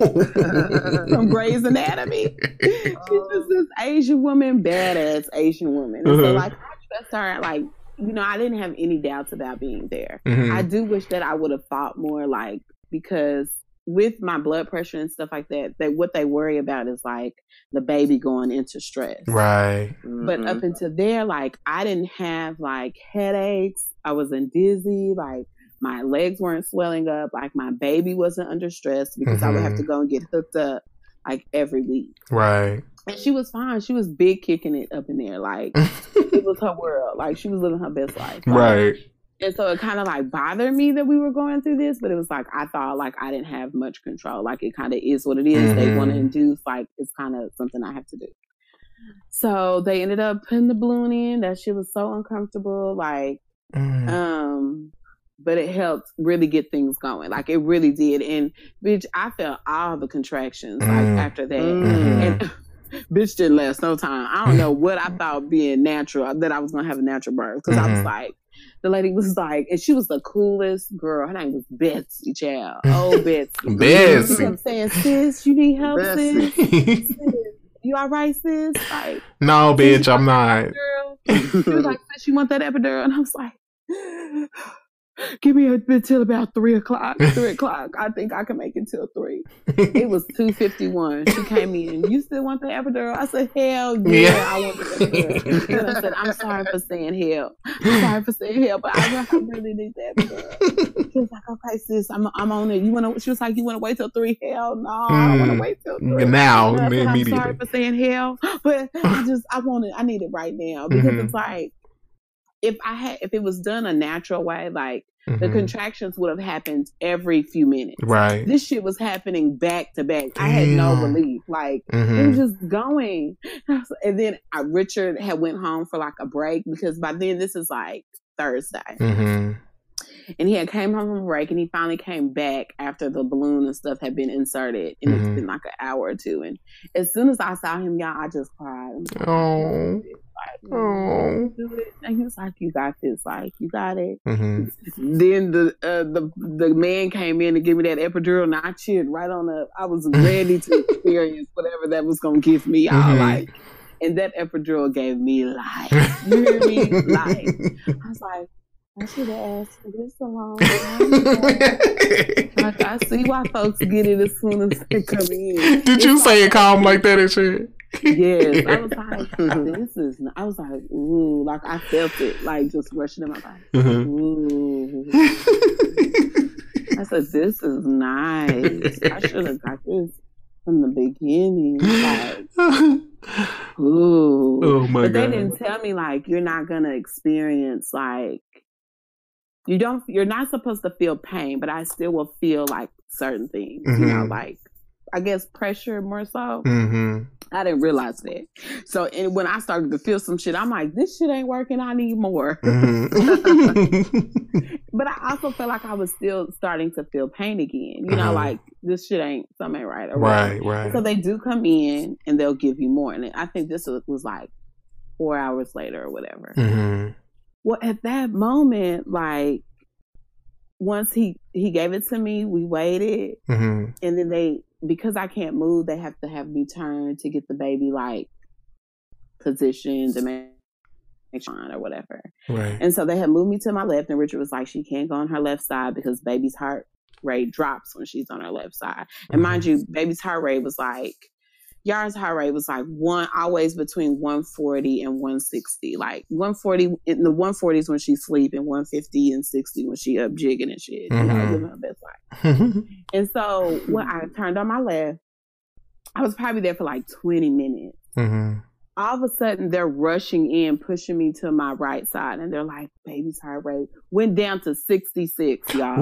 From Grey's Anatomy. She's just this Asian woman, badass Asian woman. And uh-huh. so, like, I trust her. Like, you know, I didn't have any doubts about being there. Mm-hmm. I do wish that I would have fought more, like, because with my blood pressure and stuff like that, they, what they worry about is, like, the baby going into stress. Right. Mm-hmm. But up until there, like, I didn't have, like, headaches. I wasn't dizzy. Like, my legs weren't swelling up. Like, my baby wasn't under stress because mm-hmm. I would have to go and get hooked up like every week. Right. And she was fine. She was big kicking it up in there. Like, it was her world. Like, she was living her best life. Like, right. And so it kind of like bothered me that we were going through this, but it was like, I thought like I didn't have much control. Like, it kind of is what it is. Mm-hmm. They want to induce, like, it's kind of something I have to do. So they ended up putting the balloon in. That shit was so uncomfortable. Like, mm. um... but it helped really get things going. Like, it really did. And, bitch, I felt all the contractions, like, mm. after that. Mm. And, bitch, didn't last no time. I don't know what I thought being natural, that I was going to have a natural birth. Because mm-hmm. I was like, the lady was like, and she was the coolest girl. Her name was Betsy, child. Oh, Betsy. Betsy. She kept saying, sis, you need help, sis? sis? You all right, sis? Like, no, bitch, I'm not. Girl. She was like, sis, you want that epidural? And I was like... give me a bit till about three o'clock. Three o'clock. I think I can make it till three. It was two fifty one. She came in. You still want the epidural? I said, hell yeah, yeah. I want the epidural. And I said, I'm sorry for saying hell. I'm sorry for saying hell, but I really need that epidural. She was like, okay, sis, I'm I'm on it. You wanna? She was like, you wanna wait till three? Hell no, mm. I wanna wait till three. Now, I said, immediately. I'm sorry for saying hell, but I just I want it. I need it right now because mm-hmm. it's like. if I had, if it was done a natural way, like mm-hmm. the contractions would have happened every few minutes. Right. This shit was happening back to back. Damn. I had no relief. Like mm-hmm. it was just going. And then I, Richard had went home for like a break because by then this is like Thursday. Mm-hmm. And he had came home from a break and he finally came back after the balloon and stuff had been inserted. And mm-hmm. it's been like an hour or two. And as soon as I saw him, y'all, I just cried. Like, oh. Like, oh. Do it. And he was like, you got this. Like, you got it. Mm-hmm. Then the uh, the the man came in to give me that epidural and I cheered right on up. I was ready to experience whatever that was going to give me. Y'all. Mm-hmm. Like, and that epidural gave me life. You hear me? Life. I was like, I should have asked for this a long time ago. Like, I see why folks get it as soon as they come in. Did it's you like, say it calm like that and shit? Yes. I was like, this is, I was like, ooh, like I felt it, like just rushing in my body. Mm-hmm. Ooh. I said, this is nice. I should have got this from the beginning. Like, ooh. Oh my but God. They didn't tell me, like, you're not going to experience, like, You don't, you're not supposed to feel pain, but I still will feel like certain things, mm-hmm. you know, like, I guess pressure more so. Mm-hmm. I didn't realize that. So and when I started to feel some shit, I'm like, this shit ain't working. I need more. Mm-hmm. But I also felt like I was still starting to feel pain again. You know, mm-hmm. like this shit ain't, something ain't right. Or right, right. So they do come in and they'll give you more. And I think this was, was like four hours later or whatever. Mm-hmm. Well, at that moment, like, once he, he gave it to me, we waited. Mm-hmm. And then they, because I can't move, they have to have me turn to get the baby, like, positioned and make sure or whatever. Right. And so they had moved me to my left, and Richard was like, she can't go on her left side because baby's heart rate drops when she's on her left side. And mm-hmm. mind you, baby's heart rate was like, Yara's heart rate was like one, always between one forty and one sixty. Like one forty, in the one forties when she's sleeping, one fifty and sixty when she up jigging and shit. Mm-hmm. You know, living her best life. And so when I turned on my left, I was probably there for like twenty minutes. Mm-hmm. All of a sudden, they're rushing in, pushing me to my right side, and they're like, baby's heart rate went down to sixty-six, y'all.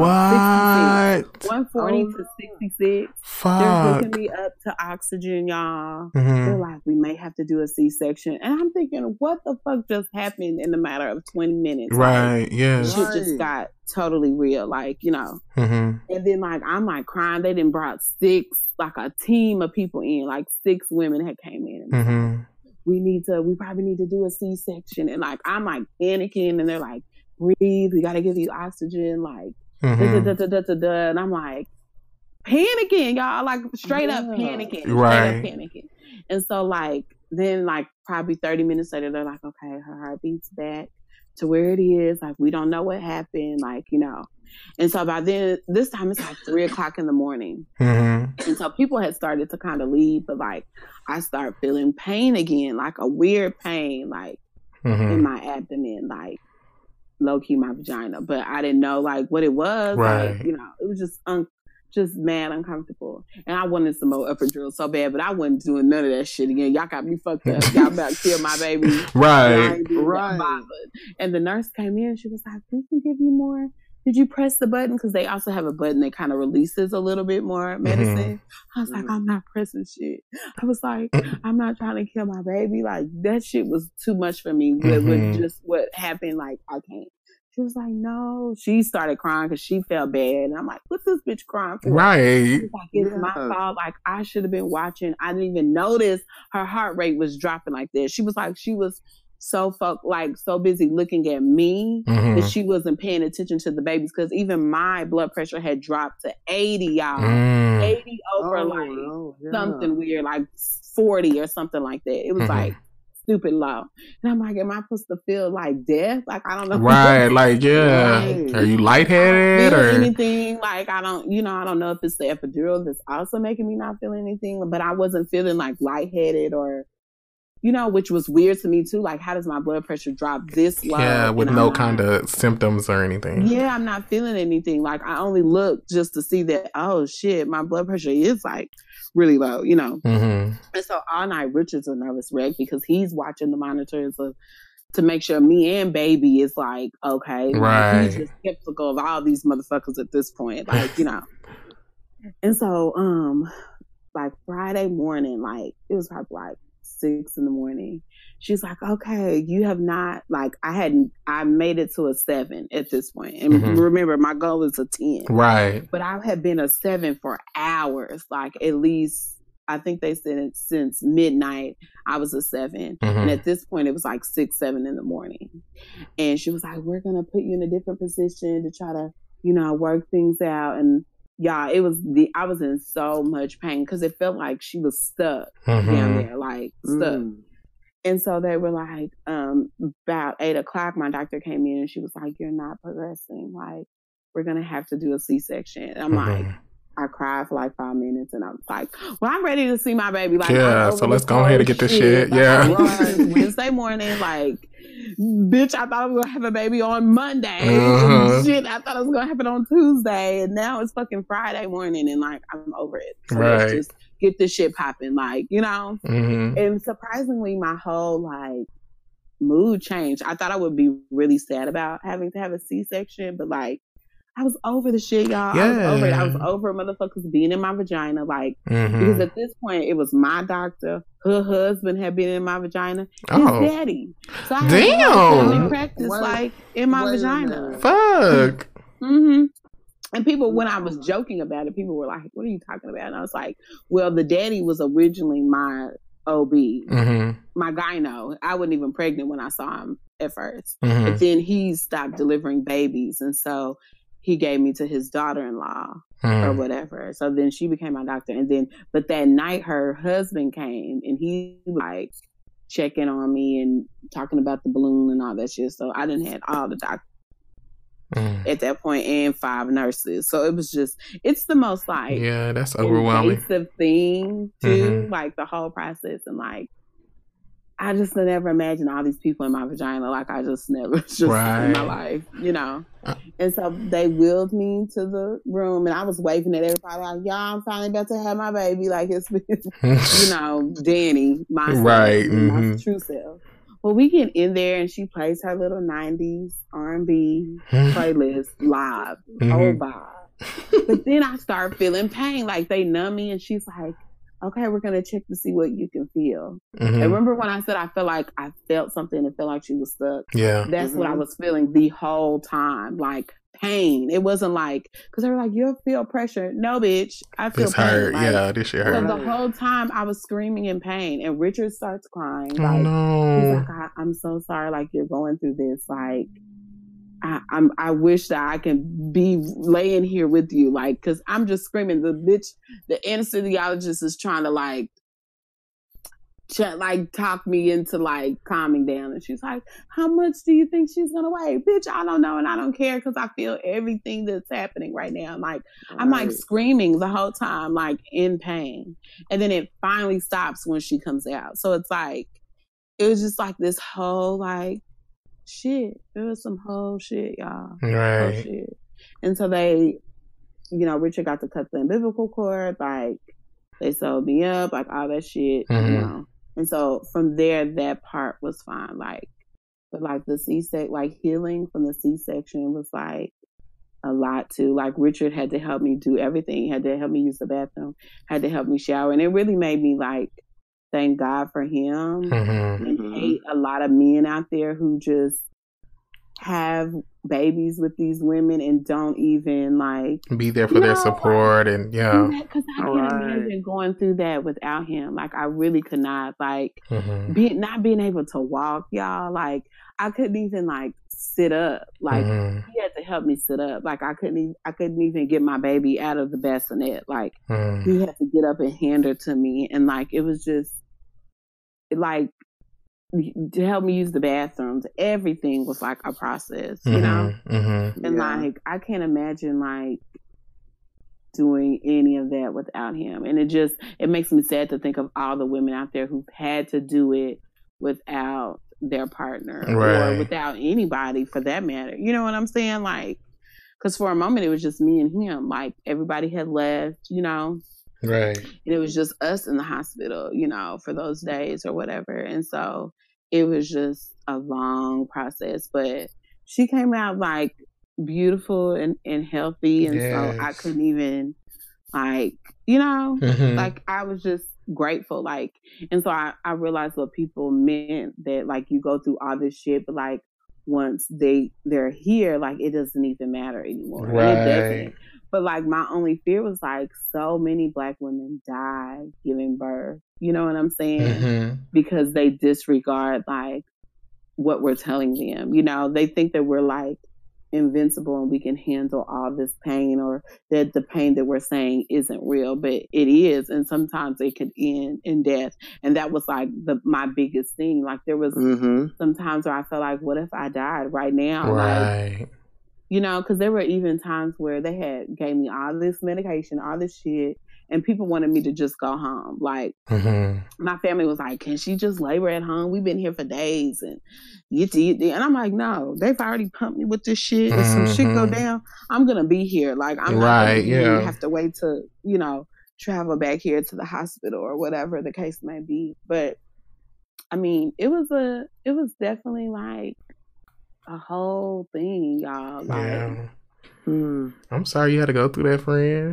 What? sixty-six. one forty oh, to sixty-six. Fuck. They're hooking me up to oxygen, y'all. Mm-hmm. They're like, we may have to do a C-section. And I'm thinking, what the fuck just happened in a matter of twenty minutes? Right, like, yeah. Shit right. just got totally real, like, you know. Mm-hmm. And then, like, I'm, like, crying. They done brought six, like, a team of people in. Like, six women had came in. And mm-hmm. we need to, we probably need to do a C-section. And like, I'm like panicking and they're like, breathe, we got to give you oxygen. Like, mm-hmm. da, da, da, da, da, da. And I'm like, panicking, y'all, like straight yeah. up panicking. Right. Straight up panicking. And so like, then like probably thirty minutes later, they're like, okay, her heartbeat's back to where it is. Like, we don't know what happened. Like, you know. And so by then, this time it's like three o'clock in the morning. Mm-hmm. And so people had started to kind of leave, but like I started feeling pain again, like a weird pain, like mm-hmm. in my abdomen, like low key my vagina. But I didn't know like what it was. Right. Like, you know, it was just un- just mad uncomfortable. And I wanted some more epidural so bad, but I wasn't doing none of that shit again. Y'all got me fucked up. Y'all about to kill my baby. Right. Right. And the nurse came in, she was like, we can give you more. Did you press the button? Because they also have a button that kind of releases a little bit more medicine. Mm-hmm. I was like, I'm not pressing shit. I was like, I'm not trying to kill my baby. Like, that shit was too much for me. Mm-hmm. With, with just what happened, like, I can't. She was like, no. She started crying because she felt bad. And I'm like, what's this bitch crying for? Right. She's like, it's yeah. my fault. Like, I should have been watching. I didn't even notice her heart rate was dropping like this. She was like, she was so fuck like so busy looking at me mm-hmm. that she wasn't paying attention to the babies, because even my blood pressure had dropped to eighty, y'all. Mm. eighty over oh, like no, yeah. something weird, like forty or something like that. It was mm-hmm. like stupid low. And I'm like, am I supposed to feel like death? Like, I don't know. Right, like, yeah. Right. Are you lightheaded or anything? Like, I don't, you know, I don't know if it's the epidural that's also making me not feel anything, but I wasn't feeling like lightheaded or, you know, which was weird to me too. Like, how does my blood pressure drop this low? Yeah, with no kind of symptoms or anything. Yeah, I'm not feeling anything. Like, I only look just to see that, oh shit, my blood pressure is like really low, you know? Mm-hmm. And so all night, Richard's a nervous wreck because he's watching the monitors of to make sure me and baby is like, okay. Right. Like, he's just skeptical of all these motherfuckers at this point. Like, you know. And so, um, like Friday morning, like it was probably like six in the morning. She's like, okay, you have not, like, I hadn't, I made it to a seven at this point. And mm-hmm. remember, my goal is a ten. Right. But I had been a seven for hours, like at least, I think they said it since midnight, I was a seven. Mm-hmm. And at this point, it was like six, seven in the morning. And she was like, we're going to put you in a different position to try to, you know, work things out. And yeah, it was the, I was in so much pain because it felt like she was stuck mm-hmm. down there, like stuck. Mm. And so they were like, um, about eight o'clock, my doctor came in and she was like, you're not progressing. Like, we're going to have to do a C-section. And I'm mm-hmm. like, I cried for like five minutes and I was like, well, I'm ready to see my baby. Like, yeah, so let's go ahead and get this shit. shit. Like, yeah. Wednesday morning, like, bitch, I thought I was going to have a baby on Monday. Uh-huh. Shit, I thought it was going to happen on Tuesday. And now it's fucking Friday morning and like, I'm over it. So right. let's just get this shit popping, like, you know? Mm-hmm. And surprisingly, my whole, like, mood changed. I thought I would be really sad about having to have a C-section, but, like, I was over the shit, y'all. Yeah. I was over it. I was over motherfuckers being in my vagina, like, mm-hmm. because at this point, it was my doctor. Her husband had been in my vagina. Oh. His daddy. So I Damn. had family practice, what? like, in my what? vagina. Fuck. Mm-hmm. And people, when I was joking about it, people were like, what are you talking about? And I was like, well, the daddy was originally my O B, mm-hmm. my gyno. I wasn't even pregnant when I saw him at first. Mm-hmm. But then he stopped delivering babies. And so he gave me to his daughter-in-law mm-hmm. or whatever. So then she became my doctor. And then, but that night her husband came and he like checking on me and talking about the balloon and all that shit. So I didn't have all the doctors. Mm. At that point, and five nurses, so it was just it's the most like yeah, that's overwhelming invasive thing too, mm-hmm. like the whole process, and like I just never imagined all these people in my vagina, like I just never just right. in my life, you know. Uh, and so they wheeled me to the room, and I was waving at everybody like, "Y'all, I'm finally about to have my baby." Like it's been, you know, Danny, my right, self, mm-hmm. my true self. Well, we get in there and she plays her little nineties R and B playlist live. Mm-hmm. Oh, vibe. But then I start feeling pain. Like they numb me and she's like, okay, we're going to check to see what you can feel. Mm-hmm. And remember when I said I felt like I felt something and felt like she was stuck? Yeah. That's mm-hmm. what I was feeling the whole time. Like pain. It wasn't like, because they were like, you'll feel pressure. No, bitch. I feel it's pain. hurt. Like, yeah, this shit hurt. So the whole time I was screaming in pain and Richard starts crying. Oh, like, no. He's like, I, I'm so sorry. Like you're going through this. Like, I, I'm, I wish that I can be laying here with you. Like, cause I'm just screaming. The bitch, the anesthesiologist is trying to like, ch- like talk me into like calming down. And she's like, how much do you think she's going to weigh? Bitch, I don't know. And I don't care. Cause I feel everything that's happening right now. Like, right. I'm like screaming the whole time, like in pain. And then it finally stops when she comes out. So it's like, it was just like this whole like, shit. It was some whole shit, y'all. Right. Whole shit. And so they, you know, Richard got to cut the umbilical cord, like they sewed me up, like all that shit, mm-hmm. you know. And so from there, that part was fine. Like, but like the C-section, like healing from the C-section was like a lot too. Like Richard had to help me do everything. He had to help me use the bathroom, had to help me shower. And it really made me like, thank God for him mm-hmm. and hate a lot of men out there who just have babies with these women and don't even like be there for their know, support like, and yeah. Because I can't right. imagine going through that without him. Like I really could not. Like mm-hmm. be, not being able to walk, y'all. Like I couldn't even like sit up. Like mm-hmm. he had to help me sit up. Like I couldn't. Even, I couldn't even get my baby out of the bassinet. Like mm-hmm. he had to get up and hand her to me, and like it was just. Like to help me use the bathrooms, everything was like a process, you mm-hmm, know. Mm-hmm. And yeah. like I can't imagine like doing any of that without him. And it just it makes me sad to think of all the women out there who've had to do it without their partner right. or without anybody for that matter. You know what I'm saying? Like, because for a moment it was just me and him. Like everybody had left, you know. Right. And it was just us in the hospital, you know, for those days or whatever. And so it was just a long process. But she came out like beautiful and, and healthy. And yes. so I couldn't even like, you know, mm-hmm. like I was just grateful. Like, and so I, I realized what people meant, that like you go through all this shit, but like once they, they're here, like it doesn't even matter anymore. Right. And it doesn't. But like my only fear was like so many Black women die giving birth. You know what I'm saying? Mm-hmm. Because they disregard like what we're telling them. You know, they think that we're like invincible and we can handle all this pain, or that the pain that we're saying isn't real, but it is. And sometimes it could end in death. And that was like the my biggest thing. Like there was mm-hmm. some times where I felt like, what if I died right now? Right. Like, you know, because there were even times where they had gave me all this medication, all this shit, and people wanted me to just go home. Like, mm-hmm. my family was like, can she just labor at home? We've been here for days. And you did. And I'm like, no, they've already pumped me with this shit. If mm-hmm. some shit go down, I'm going to be here. Like, I'm right, not yeah. going to have to wait to, you know, travel back here to the hospital or whatever the case may be. But, I mean, it was a, it was definitely like, a whole thing, y'all. Like, yeah. mm. I'm sorry you had to go through that, friend.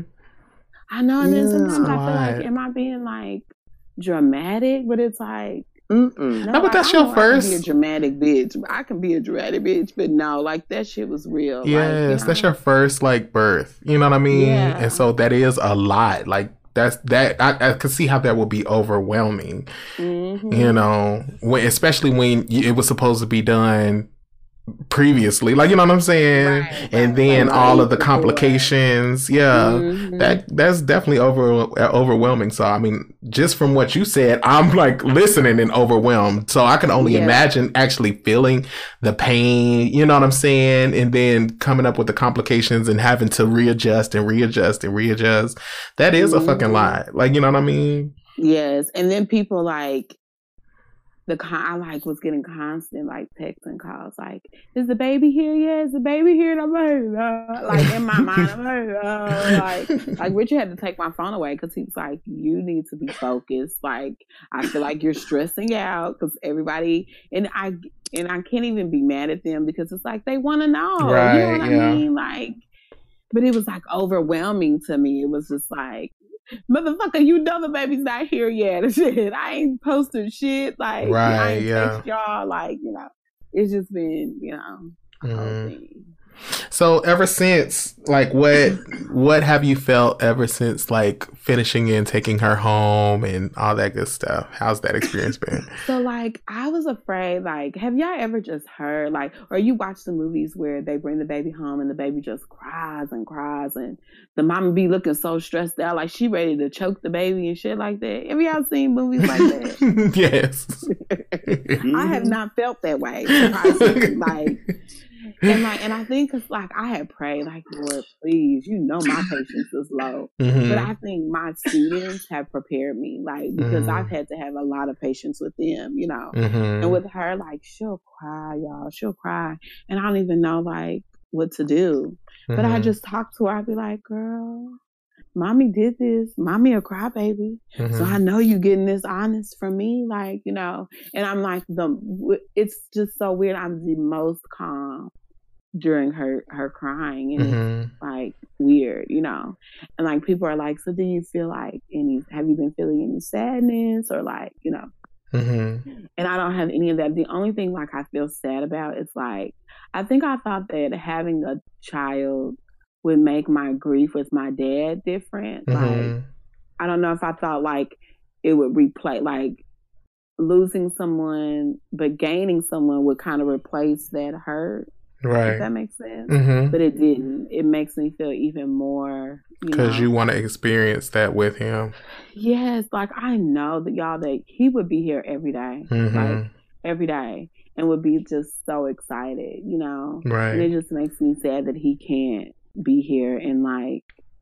I know, and then sometimes I feel like, am I being like dramatic? But it's like, no, no, but that's your first. I can be a dramatic bitch. I can be a dramatic bitch, but no, like that shit was real. Yes, like, you know? That's your first like birth. You know what I mean? Yeah. And so that is a lot. Like that's that. I, I could see how that would be overwhelming. Mm-hmm. You know, when, especially when it was supposed to be done previously, like, you know what I'm saying, right, and then right, all of the complications, yeah, mm-hmm. that that's definitely over overwhelming. So I mean, just from what you said, I'm like listening and overwhelmed. So I can only yeah. imagine actually feeling the pain, you know what I'm saying, and then coming up with the complications and having to readjust and readjust and readjust. That is mm-hmm. a fucking lot, like, you know what I mean? Yes, and then people like. The con- I like was getting constant like texts and calls like, is the baby here yet? Is the baby here? And I'm like, uh, like in my mind, I'm like, uh, like, like Richard had to take my phone away because he was like, you need to be focused. Like, I feel like you're stressing out because everybody, and I and I can't even be mad at them because it's like they want to know, right, you know what yeah. I mean? Like, but it was like overwhelming to me. It was just like, motherfucker, you know the baby's not here yet. Shit, I ain't posted shit. Like, right, I ain't yeah. text y'all. Like, you know, it's just been, you know, a whole mm. thing. So ever since, like, what what have you felt ever since, like, finishing and taking her home and all that good stuff? How's that experience been? So, like, I was afraid, like, have y'all ever just heard, like, or you watch the movies where they bring the baby home and the baby just cries and cries and the mama be looking so stressed out, like she ready to choke the baby and shit like that. Have y'all seen movies like that? Yes. I have not felt that way. Surprisingly. Like, and like, and I think cause like I had prayed, like, Lord, please, you know my patience is low, mm-hmm. but I think my students have prepared me, like, because mm-hmm. I've had to have a lot of patience with them, you know, mm-hmm. and with her, like, she'll cry, y'all, she'll cry, and I don't even know like what to do, mm-hmm. but I just talk to her. I'd be like, girl, mommy did this. Mommy a crybaby. Mm-hmm. So I know you getting this honest from me, like, you know, and I'm like, the, it's just so weird. I'm the most calm during her, her crying, and mm-hmm. it's like weird, you know, and like people are like, so do you feel like any, have you been feeling any sadness or like, you know, mm-hmm. and I don't have any of that. The only thing like I feel sad about is like, I think I thought that having a child would make my grief with my dad different. Mm-hmm. Like, I don't know if I thought like it would replay, like losing someone, but gaining someone would kind of replace that hurt. Right. If that makes sense. Mm-hmm. But it didn't. It makes me feel even more, because you, you want to experience that with him. Yes. Like, I know that y'all, that he would be here every day. Mm-hmm. Like, every day. And would be just so excited, you know? Right. And it just makes me sad that he can't be here and like,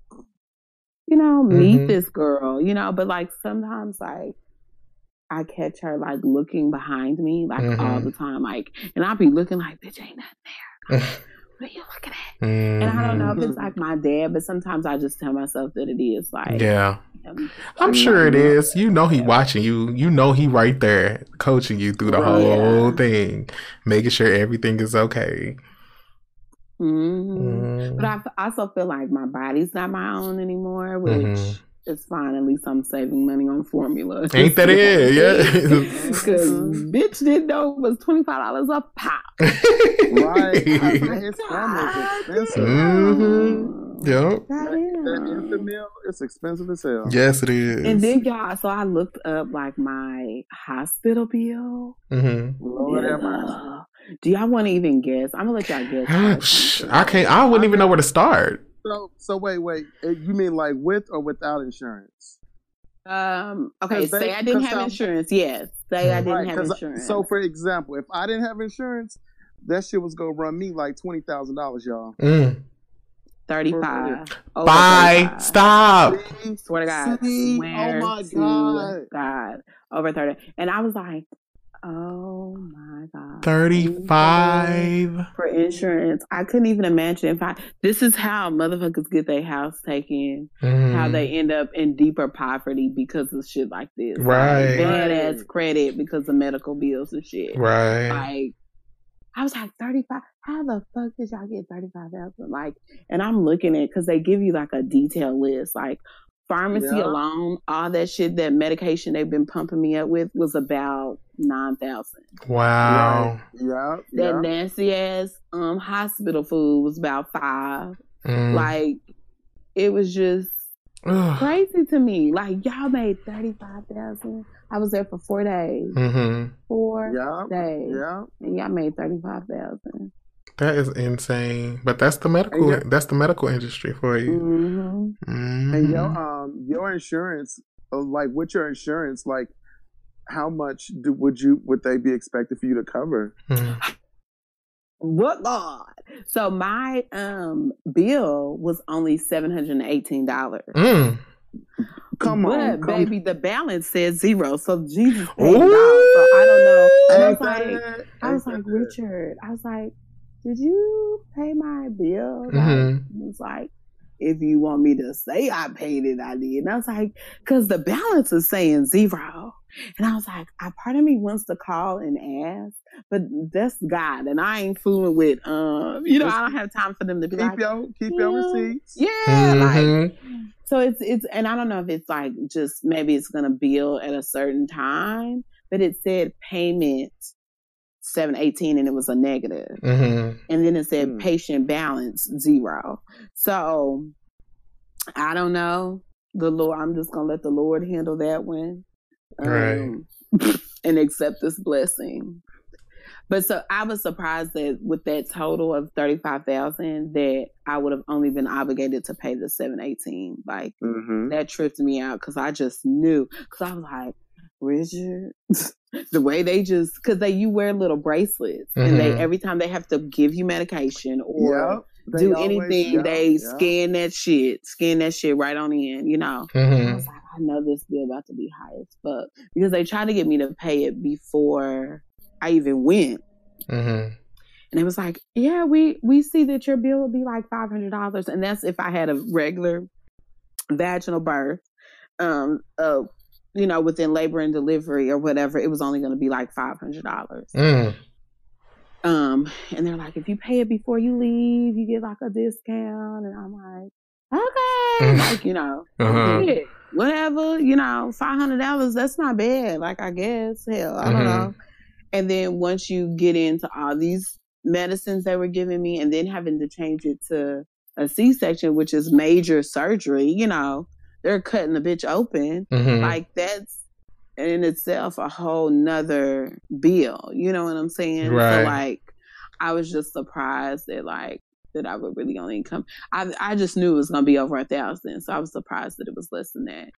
you know, meet mm-hmm. this girl, you know, but like sometimes like I catch her like looking behind me like mm-hmm. all the time, like, and I'll be looking like, bitch, ain't nothing there. what are you looking at? Mm-hmm. And I don't know if it's like my dad, but sometimes I just tell myself that it is like, yeah, him. I'm sure it is. You know he watching you. You know he right there coaching you through the right. whole thing, making sure everything is okay. Mm-hmm. Mm. But I also feel like my body's not my own anymore, which mm-hmm. is fine. At least I'm saving money on formula. Ain't that it? Yeah. Because bitch didn't know it was twenty-five dollars a pop. Right. It's expensive. Mm-hmm. Yep. That, that infant meal, it's expensive as hell. Yes, it is. And then, y'all, so I looked up like my hospital bill. Mm-hmm. Lord have mercy. Do y'all want to even guess? I'm gonna let y'all guess. I can't. I wouldn't even know where to start. So, so wait, wait. You mean like with or without insurance? Um. Okay. Say they, I didn't have I'm, insurance. Yes. Say I didn't right, have insurance. I, so, for example, if I didn't have insurance, that shit was gonna run me like twenty thousand dollars, y'all. Mm. Thirty-five. Bye. thirty-five. Stop. See, swear to God. See? Swear oh my God. God. Over thirty. And I was like, oh my God. thirty-five for insurance. I couldn't even imagine if I this is how motherfuckers get their house taken, mm. how they end up in deeper poverty because of shit like this. Right. Like, bad ass credit because of medical bills and shit. Right. Like I was like thirty-five. How the fuck did y'all get thirty-five thousand? Like, and I'm looking at because they give you like a detailed list, like pharmacy yeah. alone, all that shit, that medication they've been pumping me up with was about nine thousand. Wow. Yeah. That yeah. nasty ass um hospital food was about five. Mm. Like, it was just Ugh. crazy to me. Like, y'all made thirty-five thousand. I was there for four days. Mm-hmm. Four yeah. days. Yeah. And y'all made thirty-five thousand. That is insane. But that's the medical yeah. that's the medical industry for you. Mm-hmm. Mm-hmm. And your um your insurance, like with your insurance, like how much do would you would they be expected for you to cover? Mm-hmm. What God? So my um bill was only seven hundred and eighteen dollars. Mm. Come but, on, come baby, the balance says zero. So Jesus paid it out. So I don't know. And I was like, I was like, Richard, I was like, did you pay my bill? Like, mm-hmm. He was like, if you want me to say I paid it, I did. And I was like, because the balance is saying zero. And I was like, I part of me wants to call and ask, but that's God, and I ain't fooling with, um, you know, I don't have time for them to be keep like, your keep yeah, your receipts. Yeah, mm-hmm. like, so it's it's, and I don't know if it's like just maybe it's gonna bill at a certain time, but it said payment seven eighteen, and it was a negative, mm-hmm. and then it said mm. patient balance zero. So I don't know. The Lord, I'm just gonna let the Lord handle that one. Right. Um, and accept this blessing. But so I was surprised that with that total of thirty-five thousand that I would have only been obligated to pay the seven eighteen. Like mm-hmm. that tripped me out because I just knew, because I was like, Richard, the way they just, because they you wear little bracelets, mm-hmm. and they every time they have to give you medication or yep. They do always, anything, yeah, they yeah. scan that shit, scan that shit right on in, you know. Mm-hmm. I was like, I know this bill about to be high as fuck, because they tried to get me to pay it before I even went. Mm-hmm. And it was like, yeah, we we see that your bill will be like five hundred dollars, and that's if I had a regular vaginal birth, um, uh, you know, within labor and delivery or whatever, it was only going to be like five hundred dollars. Mm. Um, and they're like, if you pay it before you leave, you get like a discount. And I'm like, okay, like, you know, uh-huh. yeah, whatever, you know, five hundred dollars, that's not bad. Like, I guess, hell, I don't mm-hmm. know. And then once you get into all these medicines they were giving me, and then having to change it to a C-section, which is major surgery, you know, they're cutting the bitch open. Mm-hmm. Like, that's in itself a whole nother bill, you know what I'm saying? Right. So like, I was just surprised that like that I would really only come. I I just knew it was gonna be over a thousand, so I was surprised that it was less than that.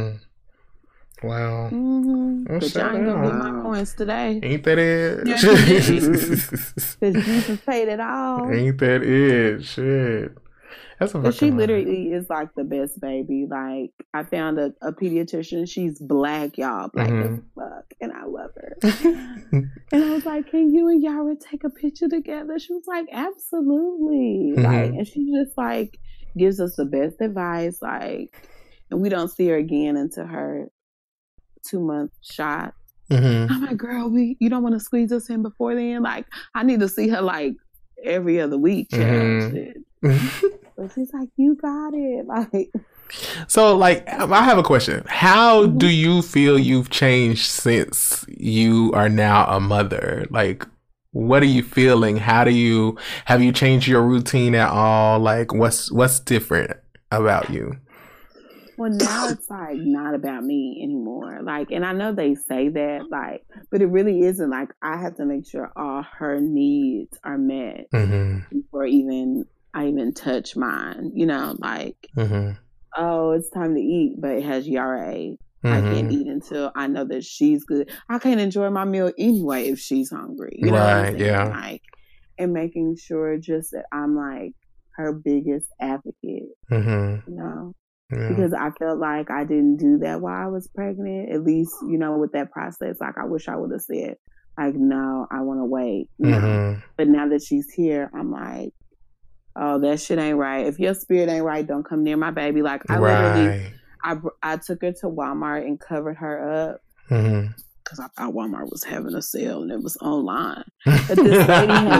Mm-hmm. Wow. Mm-hmm. But y'all ain't gonna get my points today. Ain't that it? Because Jesus paid it all. Ain't that it? Shit. That's a But she fucking lie. literally is like the best baby. Like I found a, a pediatrician. She's black, y'all, black Mhm. as fuck, and I love her. And I was like, "Can you and Yara take a picture together?" She was like, "Absolutely!" Mhm. Like, and she just like gives us the best advice. Like, and we don't see her again until her two month shot. Mhm. I'm like, "Girl, we you don't want to squeeze us in before then?" Like, I need to see her like every other week. Mhm. Shit. But she's like, "You got it." Like, So, like, I have a question. How Mhm. do you feel you've changed since you are now a mother? Like, what are you feeling? How do you have you changed your routine at all? Like, what's what's different about you? well, now it's like not about me anymore. Like, and I know they say that, like, but it really isn't. Like, I have to make sure all her needs are met Mm-hmm. before even I even touch mine. You know, like, Mm-hmm. oh, it's time to eat, but it has Yara ate. I can't Mm-hmm. eat until I know that she's good. I can't enjoy my meal anyway if she's hungry. You know what I'm Right, saying? yeah. Like, and making sure just that I'm like her biggest advocate. Mm-hmm. You know. Yeah. Because I felt like I didn't do that while I was pregnant. At least, you know, with that process, like I wish I would have said, like, no, I want to wait. You know. Mm-hmm. But now that she's here, I'm like, oh, that shit ain't right. If your spirit ain't right, don't come near my baby. Like I literally, Right. I I took her to Walmart and covered her up Mm-hmm. because I thought Walmart was having a sale and it was online. But this lady had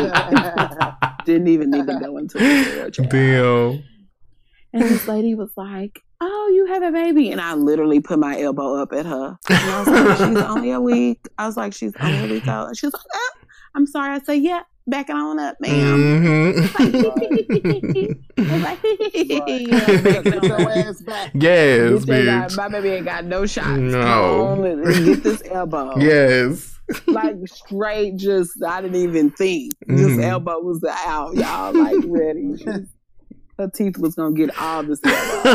like didn't even need to go into the store. child. Deal. And this lady was like, "Oh, you have a baby," and I literally put my elbow up at her. And I was like, "She's only a week." I was like, "She's only a week old." And she was like, "Oh, I'm sorry." I said, "Yeah, back it on up, ma'am." Mm-hmm. I was like, yeah, Right. back it Get your on up. ass back. Yes, Bitch ain't got, bitch. my baby ain't got no shots. No. Come on, let's get this elbow. Yes. Like straight, just I didn't even think. Just Mhm. elbow was out, y'all. Like ready. She's- her teeth was gonna get all this elbow.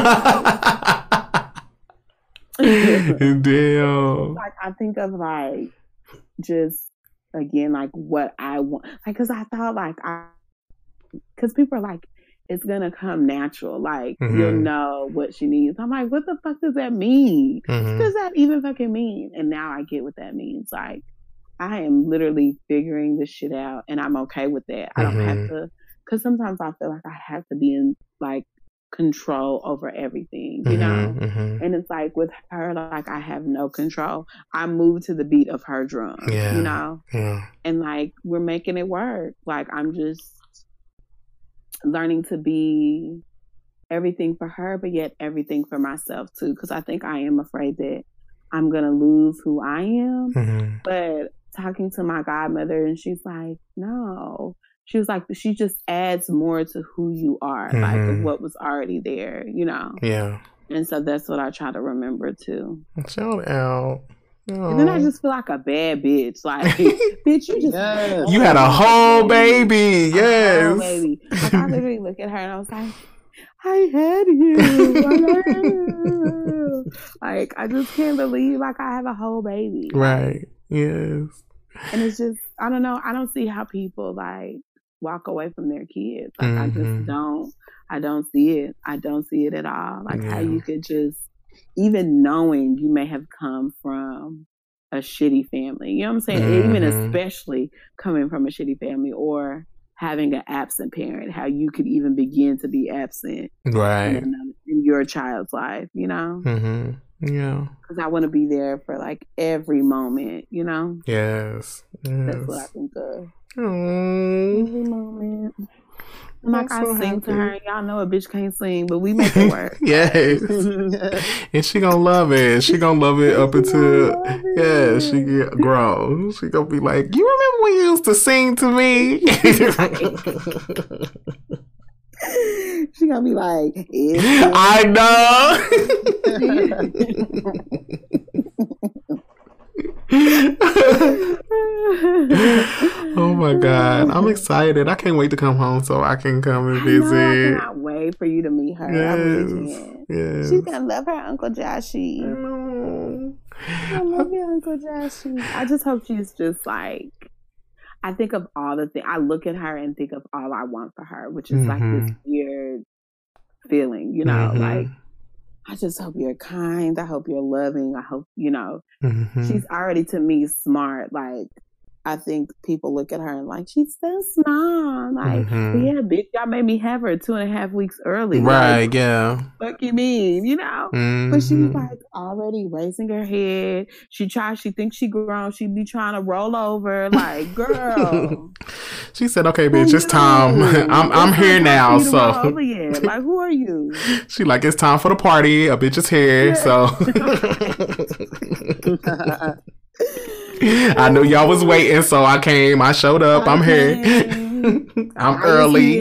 Damn. Like I think of like just again like what I want, like because I thought like I, because people are like it's gonna come natural, like Mhm. you'll know what she needs. I'm like, what the fuck does that mean? What Mhm. does that even fucking mean? And now I get what that means. Like I am literally figuring this shit out, and I'm okay with that. I don't Mhm. have to, because sometimes I feel like I have to be in like control over everything, you know. Mhm. Mhm. And it's like with her, like I have no control. I move to the beat of her drum, Yeah. you know, Yeah. and like we're making it work. Like I'm just learning to be everything for her, but yet everything for myself too. Because I think I am afraid that I'm gonna lose who I am. Mhm. But talking to my godmother, and she's like, no. She was like, she just adds more to who you are, like of Mhm. what was already there, you know. Yeah. And so that's what I try to remember too. Shout out. And then I Aw. just feel like a bad bitch. Like, bitch, you just Yes. You had a whole baby. A Yes. whole baby. Like I literally look at her and I was like, I had you. I had you. Like I just can't believe like I have a whole baby. Right. Yes. And it's just I don't know. I don't see how people like walk away from their kids. Like I Mhm. just don't. I don't see it. I don't see it at all. Like how Yeah. you could just, even knowing you may have come from a shitty family. You know what I'm saying? Even Mhm. especially coming from a shitty family or having an absent parent, how you could even begin to be absent in, Right. another, in your child's life, you know? Mhm. Yeah. Because I want to be there for like every moment, you know? Yes. That's what I Yes. think of. Aww. Every moment. And like I'm I so sing to happy. her, and y'all know a bitch can't sing, but we make it work. Yes. And she gonna love it. She gonna love it up She until gonna love yeah, she it. get grown. She gonna be like, you remember when you used to sing to me? She gonna be like, it's I know. Oh my god, I'm excited. I can't wait to come home so I can come and I know, I visit. cannot wait for you to meet her. I really Yes. can. Yes. She's gonna love her Uncle Joshy. No. I love your Uncle Joshy. I just hope she's just like, I think of all the things, I look at her and think of all I want for her, which is like this Mhm. weird feeling, you know, mm-hmm. like, I just hope you're kind. I hope you're loving. I hope, you know, mm-hmm. she's already to me smart. Like, I think people look at her and like, she's so smart. Like, mm-hmm. yeah, bitch, y'all made me have her two and a half weeks early. Right, like, yeah. What you mean, you know? Mm-hmm. But she's like already raising her head. She tries, she thinks she grown. She be trying to roll over. Like, girl. She said, okay, bitch, it's time. I'm I'm it's here now. So like, who are you? She like, it's time for the party. A bitch is here. Yeah. So I knew y'all was waiting, so I came. I showed up. I I'm came. Here. I'm I early.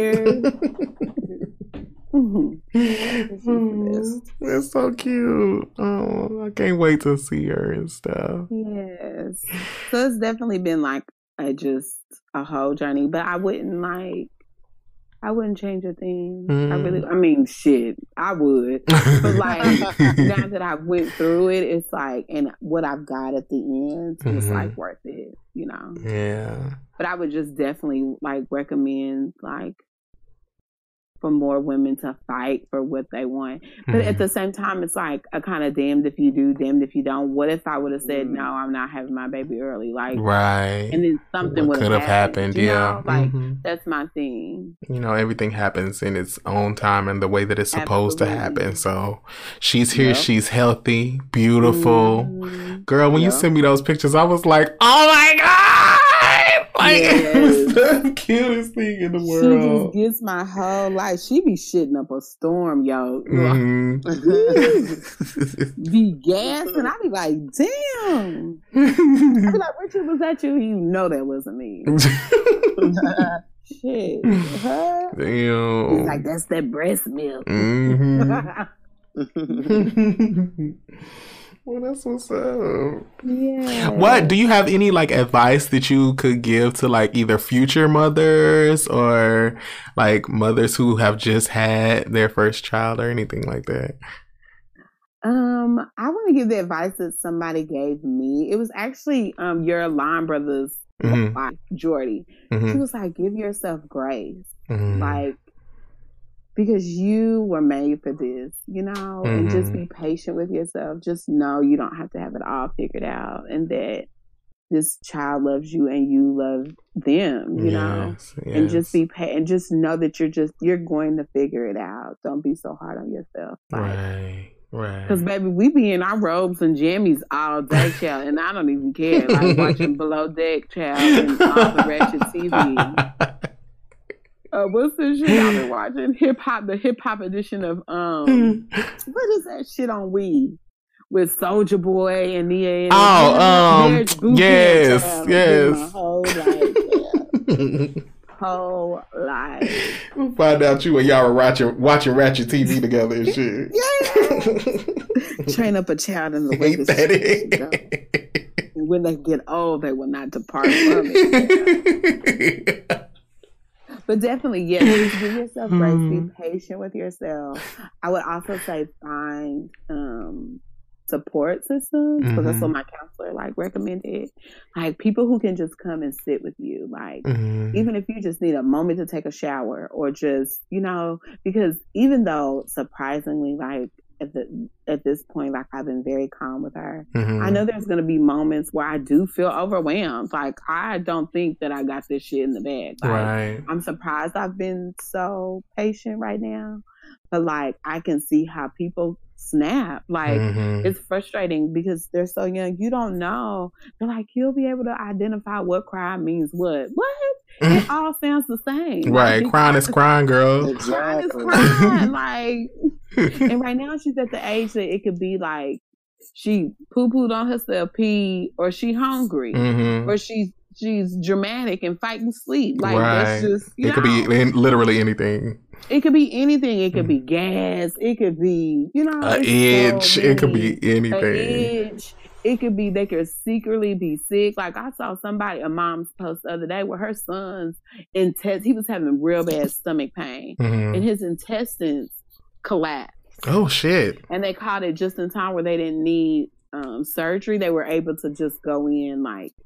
That's so cute. Oh, I can't wait to see her and stuff. Yes. So it's definitely been like a just a whole journey, but I wouldn't like. I wouldn't change a thing. Mm. I really, I mean, shit, I would. But like, now that I went through it, it's like, and what I've got at the end, mm-hmm. it's like worth it, you know? Yeah. But I would just definitely like recommend like for more women to fight for what they want. But mm-hmm. at the same time, it's like a kind of damned if you do, damned if you don't. What if I would have said, mm. no, I'm not having my baby early? Like, right. And then something would have happened. happened yeah. Know? Like, mm-hmm. that's my thing. You know, everything happens in its own time and the way that it's supposed Absolutely. to happen. So she's here. Yep. She's healthy, beautiful. Mm-hmm. Girl, when yep. you sent me those pictures, I was like, oh my God. Like, yes. It was the cutest thing in the world. She just gets my whole life. She be shitting up a storm, yo. Mm-hmm. Be gassing. I be like, damn. I be like, Richard, was that you? You know that wasn't me. Shit. Huh? Damn. He's like, that's that breast milk. Mm-hmm. Well, that's what's up. Yeah. What do you have any like advice that you could give to like either future mothers or like mothers who have just had their first child or anything like that? Um, I want to give the advice that somebody gave me. It was actually um your Line Brothers mm-hmm. wife, Jordy. Mm-hmm. She was like, give yourself grace. Mm-hmm. Like, because you were made for this, you know, mm-hmm. and just be patient with yourself. Just know you don't have to have it all figured out, and that this child loves you and you love them, you yes, know, yes. and just be pa- and just know that you're just, you're going to figure it out. Don't be so hard on yourself. Like, right. Right. Because, baby, we be in our robes and jammies all day, child, and I don't even care. Like watching Below Deck, child, and all the ratchet T V. Uh, what's this shit I've been watching? Hip hop, the hip hop edition of um, what is that shit on Wii with Soulja Boy and Nia? And oh, um, yes, child. yes. Whole life, yeah. whole life. We'll find out you and y'all were watching watching Ratchet T V together and shit. Yeah. Train up a child in the way Ain't that it? And when they get old, they will not depart from it. Yeah. But definitely, yes, yeah, give yourself grace, be patient with yourself. I would also say find um, support systems, because mm-hmm. that's what my counselor like recommended. Like people who can just come and sit with you, like mm-hmm. even if you just need a moment to take a shower or just, you know, because even though surprisingly, like at the at this point, like I've been very calm with her. Mm-hmm. I know there's going to be moments where I do feel overwhelmed. Like I don't think that I got this shit in the bag. Like, right. I'm surprised I've been so patient right now, but like I can see how people snap. Like mm-hmm. it's frustrating because they're so young. You don't know. They're like, you'll be able to identify what cry means what. What? It all sounds the same. Right. Like, crying is crying, girl. Exactly. Crying is crying. Like, and right now she's at the age that it could be like she poo-pooed on herself, pee, or she hungry, mm-hmm. or she's she's dramatic and fighting sleep. Like right. that's just you it know. Could be in, literally anything. It could be anything. It could mm. be gas. It could be, you know, an itch. So it could be anything. An itch. It could be they could secretly be sick. Like I saw somebody, a mom's post the other day where her son's intestines, he was having real bad stomach pain, mm-hmm. and his intestines collapsed. Oh shit! And they caught it just in time where they didn't need um, surgery. They were able to just go in like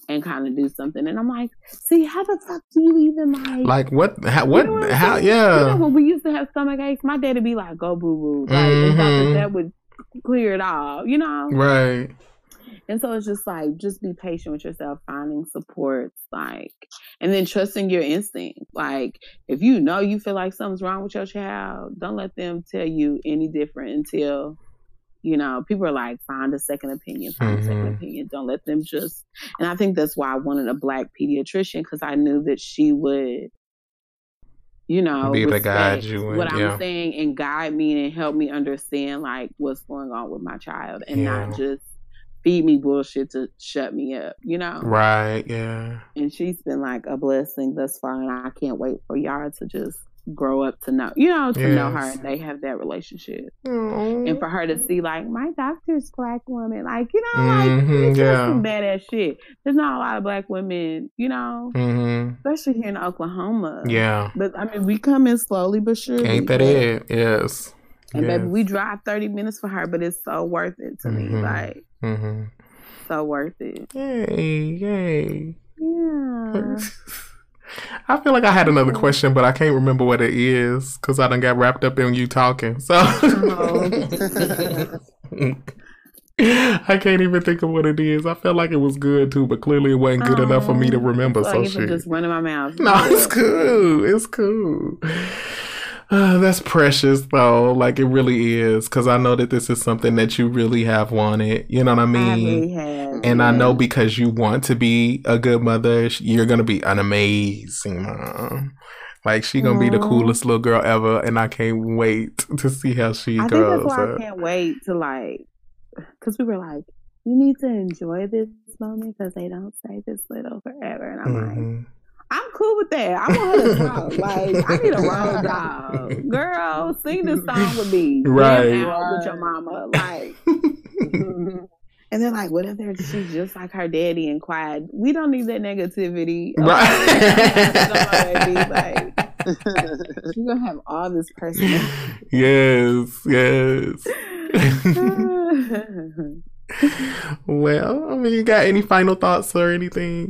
and kind of do something. And I'm like, see, how the fuck do you even like? Like what? How? What? You know what how? Yeah. You know, when we used to have stomach aches, my dad'd be like, "Go boo boo," like Mm-hmm. and that would clear it all. You know, right? And so it's just like, just be patient with yourself, finding supports, like, and then trusting your instinct. Like, if you know you feel like something's wrong with your child, don't let them tell you any different until, you know, people are like, find a second opinion, find mm-hmm. a second opinion. Don't let them just, and I think that's why I wanted a Black pediatrician, because I knew that she would, you know, be the guide you in, what yeah. I'm saying and guide me and help me understand like what's going on with my child and yeah. not just feed me bullshit to shut me up, you know? Right, yeah. And she's been like a blessing thus far, and I can't wait for y'all to just grow up to know, you know, to yes. know her, and they have that relationship. Aww. And for her to see, like, my doctor's Black woman, like, you know, mm-hmm, like, it's yeah. some badass shit. There's not a lot of Black women, you know, mm-hmm. especially here in Oklahoma. Yeah. But, I mean, we come in slowly but surely. Ain't that it? Yes. And yes. baby, we drive thirty minutes for her, but it's so worth it to mm-hmm. me. Like, mm-hmm. so worth it. Yay, yay. Yeah. I feel like I had another question, but I can't remember what it is because I done got wrapped up in you talking. So oh. I can't even think of what it is. I felt like it was good too, but clearly it wasn't good oh. enough for me to remember. So like shit. Just running my mouth. No, it's cool. It's cool. Uh, that's precious though, like it really is, because I know that this is something that you really have wanted, you know what I mean? I really have, and yeah. I know because you want to be a good mother, you're gonna be an amazing mom. Like she gonna Aww. be the coolest little girl ever, and I can't wait to see how she I grows. I think that's why up. I can't wait to like, because we were like, you need to enjoy this moment because they don't stay this little forever, and I'm mm-hmm. like. I'm cool with that. I want her to talk. Like, I need a road dog. Girl, sing this song with me. Right. Get out with your mama. Like, and they're like, what if they're she's just like her daddy and quiet? We don't need that negativity. Right. Like, you're going to have all this personality. Yes, yes. Well, I mean, you got any final thoughts or anything?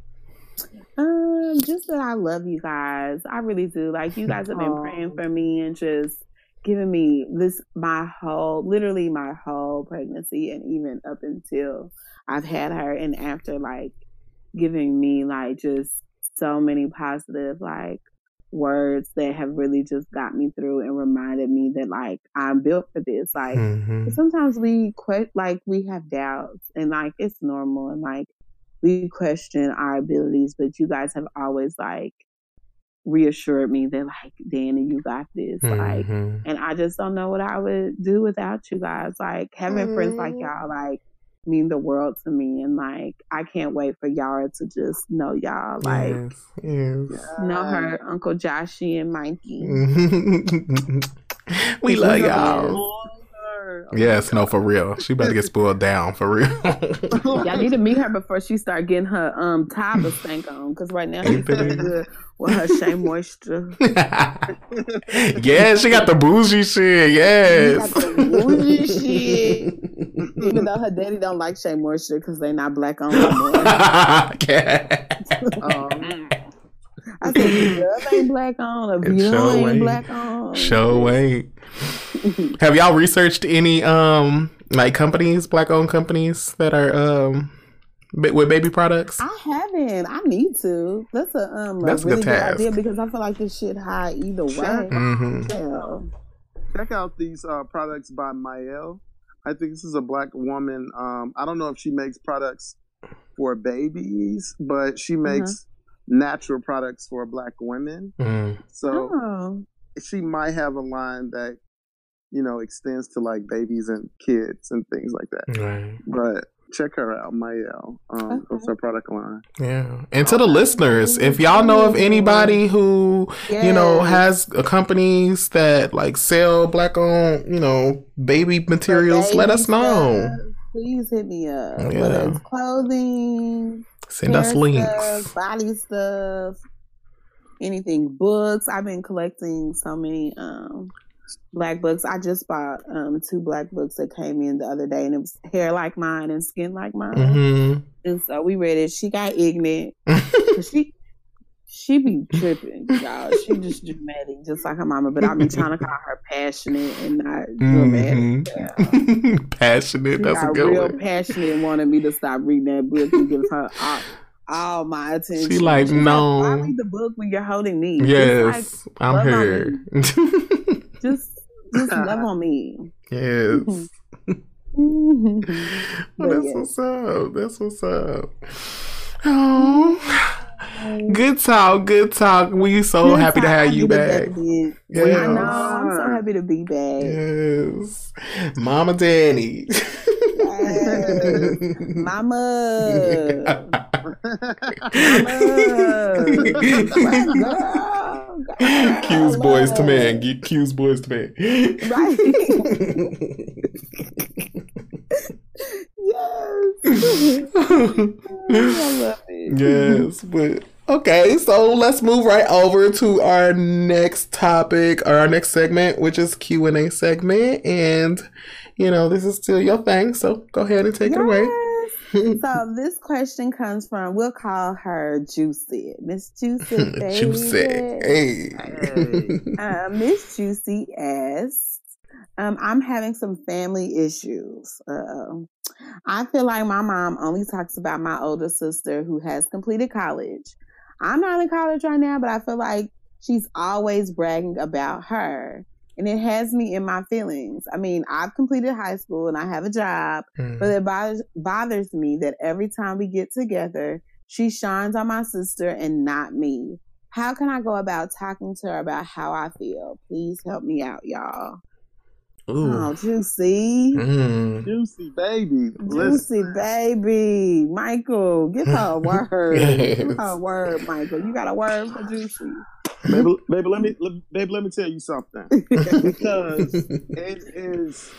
Um, just that I love you guys. I really do. Like, you guys have been Aww. praying for me and just giving me this, my whole, literally my whole pregnancy, and even up until I've had her, and after, like, giving me, like, just so many positive, like, words that have really just got me through and reminded me that, like, I'm built for this. Like, mm-hmm. sometimes we quit, like, we have doubts, and, like, it's normal, and, like, we question our abilities, but you guys have always like reassured me that like, Danny, you got this. Mm-hmm. Like, and I just don't know what I would do without you guys. Like having mm-hmm. friends like y'all, like mean the world to me. And like, I can't wait for y'all to just know y'all. Like, yes, yes. know her, Uncle Joshy and Mikey. We love y'all. Oh yes, no, for real. She better get spoiled down, for reol. Y'all need to meet her before she start getting her um toddler stank on, because right now she's feeling good with her Shea Moisture. Yeah, she got the bougie shit. Yes, she got the bougie shit. Even though her daddy don't like Shea Moisture because they not Black owned no more. um, I said, the girl ain't Black owned, or Vito ain't ain't Black owned. Show ain't. Have y'all researched any um like companies, Black owned companies that are um with baby products? I haven't. I need to. That's a um That's a really a good, good task. idea, because I feel like this shit high either way. Check, mm-hmm. yeah. Check out these uh, products by Mael. I think this is a Black woman. Um, I don't know if she makes products for babies, but she makes uh-huh. natural products for Black women. Mm. So oh. she might have a line that, you know, extends to like babies and kids and things like that. Right. But check her out, Mael. Um, okay. That's her product line. Yeah. And to the listeners, if y'all know of anybody who, yes. you know, has uh, companies that like sell Black owned, you know, baby materials, baby let us know. Stuff, please hit me up. Yeah. Whether it's clothing, send us links, stuff, body stuff, anything, books. I've been collecting so many um Black books. I just bought um two black books that came in the other day, and it was Hair Like Mine and Skin Like Mine. Mm-hmm. And so we read it. She got ignorant. she she be tripping, y'all. She just dramatic, just like her mama. But I've been trying to call her passionate and not dramatic. Mm-hmm. Yeah. Passionate. She That's got a good real one. passionate and wanted me to stop reading that book and give her all, all my attention. She like, She's no. Like, why read the book when you're holding me? Yes, like, I'm here. just, just love on me. Yes. Well, that's yes. what's up. That's what's up. Oh. Good talk, good talk. We so Good happy talk. to have I you need to back. be- Yes. I know. I'm so happy to be back. Yes. Mama Danny. Yes. Mama. Mama. Girl. Q's boys to man. Get Q's boys to man. Right. Yes. I love it. Yes, but okay, so let's move right over to our next topic or our next segment, which is Q and A segment. And you know, this is still your thing, so go ahead and take yes. it away. So this question comes from, we'll call her Juicy. Miss Juicy, baby. Juicy. Hey. Uh, Miss Juicy asks, um, I'm having some family issues. Uh-oh. I feel like my mom only talks about my older sister who has completed college. I'm not in college right now, but I feel like she's always bragging about her. And it has me in my feelings. I mean, I've completed high school and I have a job, mm. but it bothers, bothers me that every time we get together, she shines on my sister and not me. How can I go about talking to her about how I feel? Please help me out, y'all. Ooh. Oh, Juicy. Mm. Juicy baby. Juicy Listen. baby. Michael, give her a word. Yes. Give her a word, Michael. You got a word for Juicy? Baby, baby, let me, baby, let me tell you something. Because it is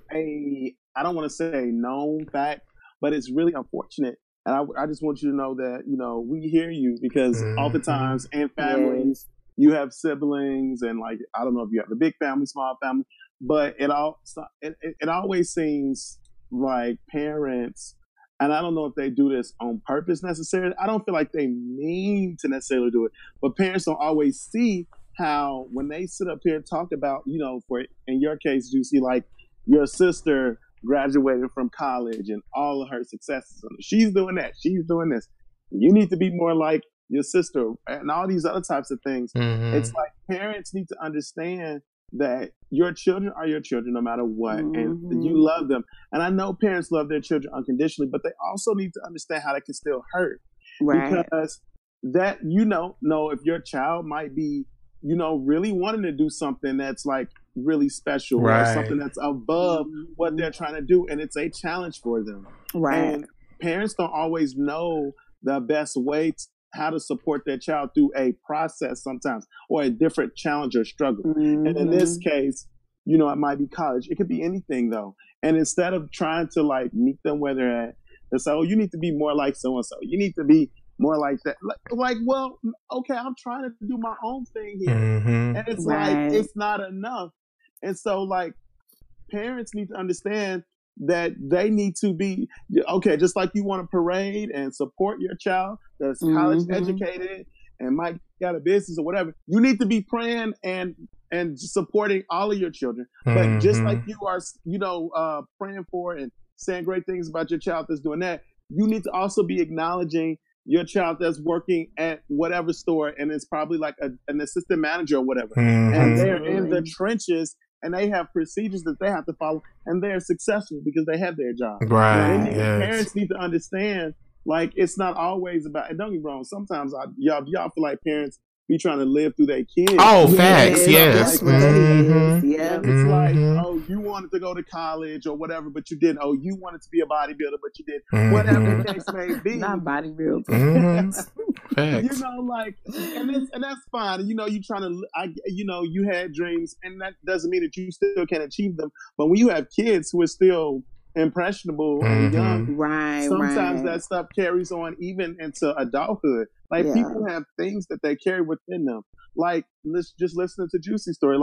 a, I don't want to say a known fact, but it's really unfortunate. And I, I just want you to know that, you know, we hear you because mm-hmm. oftentimes in families, yes. you have siblings and like, I don't know if you have a big family, small family, but it all, it, it, it always seems like parents, and I don't know if they do this on purpose necessarily. I don't feel like they mean to necessarily do it, but parents don't always see how when they sit up here and talk about, you know, for in your case, Juicy, like your sister graduated from college and all of her successes. She's doing that. She's doing this. You need to be more like your sister and all these other types of things. Mm-hmm. It's like parents need to understand that your children are your children no matter what, mm-hmm. and you love them. And I know parents love their children unconditionally, but they also need to understand how they can still hurt. Right. Because that, you know, know if your child might be, you know, really wanting to do something that's like really special, right. or something that's above mm-hmm. what they're trying to do, and it's a challenge for them. Right. And parents don't always know the best way to how to support their child through a process sometimes, or a different challenge or struggle. Mm-hmm. And in this case, you know, it might be college. It could be anything though. And instead of trying to like meet them where they're at and say, oh, you need to be more like so-and-so. You need to be more like that. Like, like well, okay, I'm trying to do my own thing here. Mm-hmm. And it's right. like, it's not enough. And so like parents need to understand that they need to be, okay, just like you want to parade and support your child that's college mm-hmm. educated and might got a business or whatever, you need to be praying and and supporting all of your children. Mm-hmm. But just like you are, you know, uh, praying for and saying great things about your child that's doing that, you need to also be acknowledging your child that's working at whatever store and it's probably like a, an assistant manager or whatever. Mm-hmm. And they're in the trenches and they have procedures that they have to follow, and they're successful because they have their job. Right. And yes. Parents need to understand, like, it's not always about, and don't get me wrong, sometimes I, y'all, y'all feel like parents be trying to live through their kids. Oh, facts, yes. Like, mm-hmm. Yeah. It's mm-hmm. like, oh, you wanted to go to college or whatever, but you didn't. Oh, you wanted to be a bodybuilder, but you didn't. Mm-hmm. Whatever the case may be. Not bodybuilder. Mm-hmm. Facts. You know, like, and it's, and that's fine. You know, you trying to, I, you know, you had dreams, and that doesn't mean that you still can't achieve them. But when you have kids who are still impressionable mm-hmm. and young, right? Sometimes right. that stuff carries on even into adulthood. Like yeah. people have things that they carry within them. Like let's just listen to Juicy's story. Like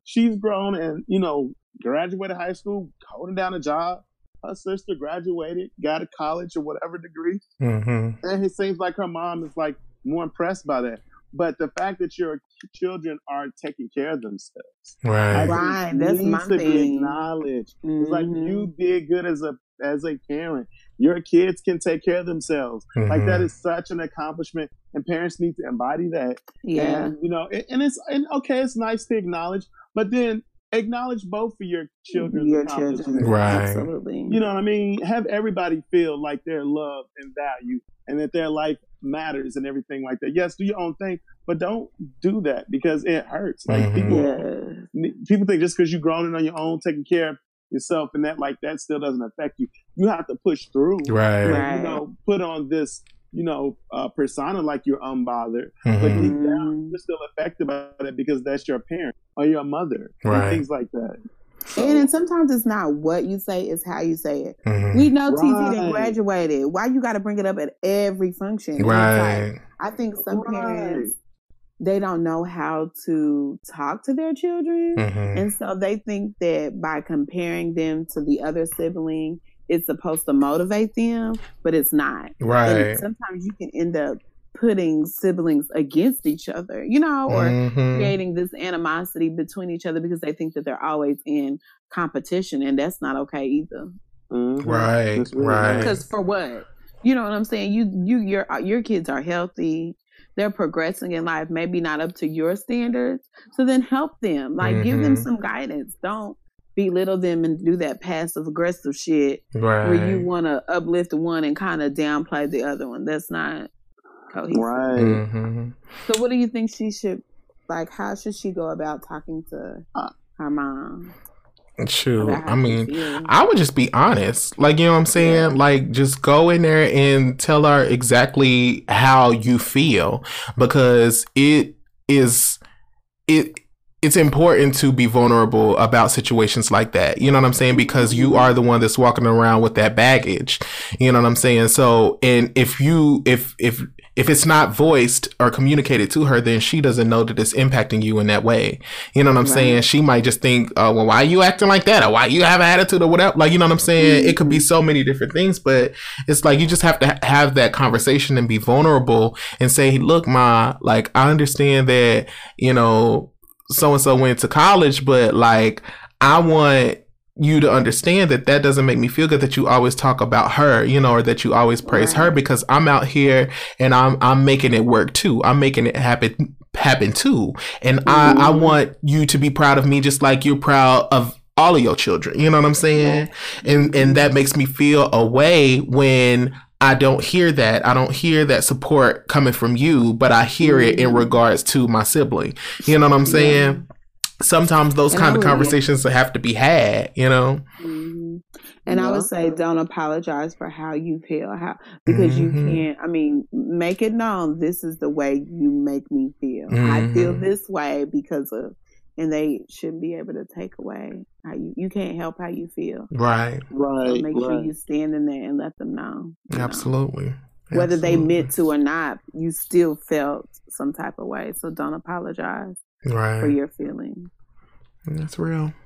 she's grown and, you know, graduated high school, holding down a job. Her sister graduated, got a college or whatever degree. Mm-hmm. And it seems like her mom is like more impressed by that. But the fact that your children aren't taking care of themselves, right, right, that's my needs to thing. be acknowledged. Mm-hmm. It's like you did good as a as a parent. Your kids can take care of themselves. Mm-hmm. Like that is such an accomplishment, and parents need to embody that. Yeah, and, you know, and, and it's and okay, it's nice to acknowledge, but then acknowledge both of your children. Your children, right? Absolutely. You know what I mean? Have everybody feel like they're loved and valued, and that their life matters and everything like that. Yes, do your own thing, but don't do that because it hurts. Like mm-hmm. people, yeah. people think just because you've grown it on your own, taking care of yourself, and that like that still doesn't affect you. You have to push through, right? right. You know, put on this, you know, uh, persona like you're unbothered, mm-hmm. but deep down you're still affected by it because that's your parent or your mother, right? And things like that. So, and, and sometimes it's not what you say, it's how you say it. Mm-hmm. We know T T right. didn't graduated. Why you got to bring it up at every function? Right. Like, I think some right. parents, they don't know how to talk to their children. Mm-hmm. And so they think that by comparing them to the other sibling, it's supposed to motivate them, but it's not. Right. And sometimes you can end up putting siblings against each other, you know, or mm-hmm. creating this animosity between each other because they think that they're always in competition, and that's not okay either. Mm-hmm. Right, really right. Because for what? You know what I'm saying? You, you, your, your kids are healthy. They're progressing in life, maybe not up to your standards. So then help them, like mm-hmm. give them some guidance. Don't belittle them and do that passive aggressive shit right. where you want to uplift one and kind of downplay the other one. That's not cohesive. Right. Mm-hmm. So what do you think she should, like, how should she go about talking to uh, her mom? Shoot, I mean, I would just be honest. Like, you know what I'm saying? Yeah. Like, just go in there and tell her exactly how you feel, because it is, it, it's important to be vulnerable about situations like that. You know what I'm saying? Because you are the one that's walking around with that baggage. You know what I'm saying? So, and if you, if, if, if it's not voiced or communicated to her, then she doesn't know that it's impacting you in that way. You know what I'm right. saying? She might just think, oh, well, why are you acting like that? Or why you have an attitude or whatever? Like, you know what I'm saying? Mm-hmm. It could be so many different things, but it's like, you just have to ha- have that conversation and be vulnerable and say, look, Ma, like, I understand that, you know, so-and-so went to college, but like, I want you to understand that that doesn't make me feel good that you always talk about her, you know, or that you always praise right. her, because I'm out here and I'm I'm making it work too. I'm making it happen happen too. And mm-hmm. I, I want you to be proud of me just like you're proud of all of your children. You know what I'm saying? Mm-hmm. And and that makes me feel a way when I don't hear that. I don't hear that support coming from you, but I hear mm-hmm. it in regards to my sibling. You know what I'm saying? Yeah. Sometimes those and kind of conversations say, have to be had, you know? Mm-hmm. And yeah. I would say, don't apologize for how you feel, how because mm-hmm. you can't, I mean, make it known, this is the way you make me feel. Mm-hmm. I feel this way because of, and they shouldn't be able to take away how you, you can't help how you feel. Right. Right. So make right. sure you stand in there and let them know. Absolutely. know. Whether Absolutely. they meant to or not, you still felt some type of way. So don't apologize. Right. For your feelings. That's real.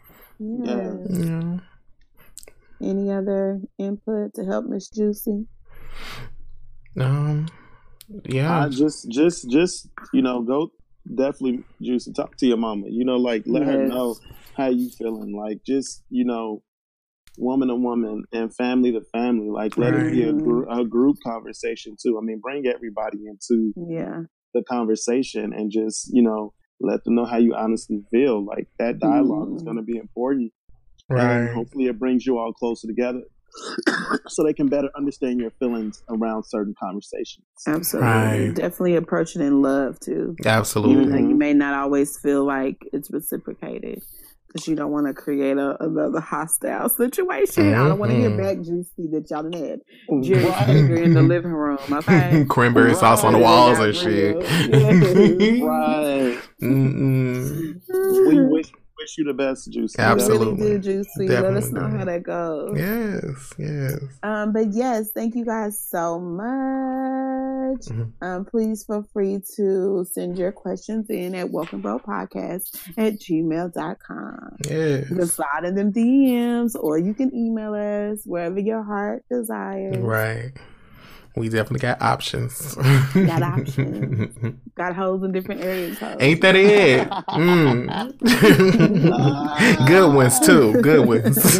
Yeah. yeah. Any other input to help Miss Juicy? Um. Yeah. Uh, just, just, just you know, go definitely Juicy. Talk to your mama. You know, like let yes. her know how you feeling. Like just you know, woman to woman and family to family. Like let right. it be a, gr- a group conversation too. I mean, bring everybody into yeah. the conversation and just you know. Let them know how you honestly feel. Like that dialogue mm. is going to be important. Right. And hopefully it brings you all closer together so they can better understand your feelings around certain conversations. Absolutely. Right. Definitely approach it in love too. Absolutely. Even though you may not always feel like it's reciprocated. Because you don't want to create a, another hostile situation. Mm-hmm. I don't want to hear back Juicy that y'all done had Jerry right. in the living room. Okay, cranberry right. sauce on the walls and shit. Yes. Right. Mm-mm. We wish wish wish you the best, Juicy. Absolutely. We really do, Juicy. Definitely. Let us know how that goes. Yes, yes. Um, but yes, thank you guys so much. Mm-hmm. Um, please feel free to send your questions in at welcome bro podcast at gmail dot com. Yes. You can slide in them D Ms or you can email us wherever your heart desires. Right. We definitely got options. Got options. Got holes in different areas. Holes. Ain't that it? Mm. Good ones too. Good ones.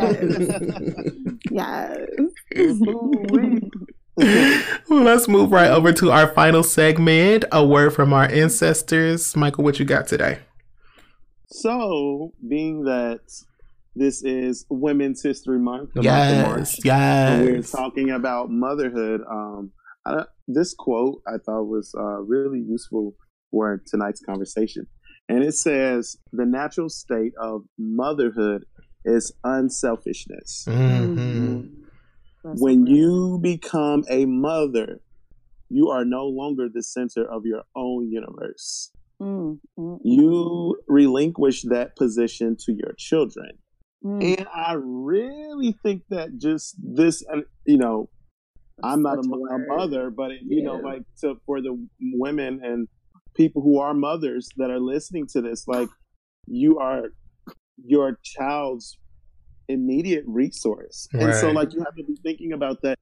Yes. Yes. Well, let's move right over to our final segment, a word from our ancestors. Michael, what you got today? So, being that this is Women's History Month, the yes, month of March, yes. and we're talking about motherhood. Um, I, this quote I thought was uh, really useful for tonight's conversation. And it says, the natural state of motherhood is unselfishness. Mm-hmm. When you become a mother, you are no longer the center of your own universe. Mm-hmm. You relinquish that position to your children. Mm. And I really think that just this, you know, That's I'm not a, a mother, but, it, you yeah. know, like to, for the women and people who are mothers that are listening to this, like you are your child's immediate resource. Right. And so like you have to be thinking about that.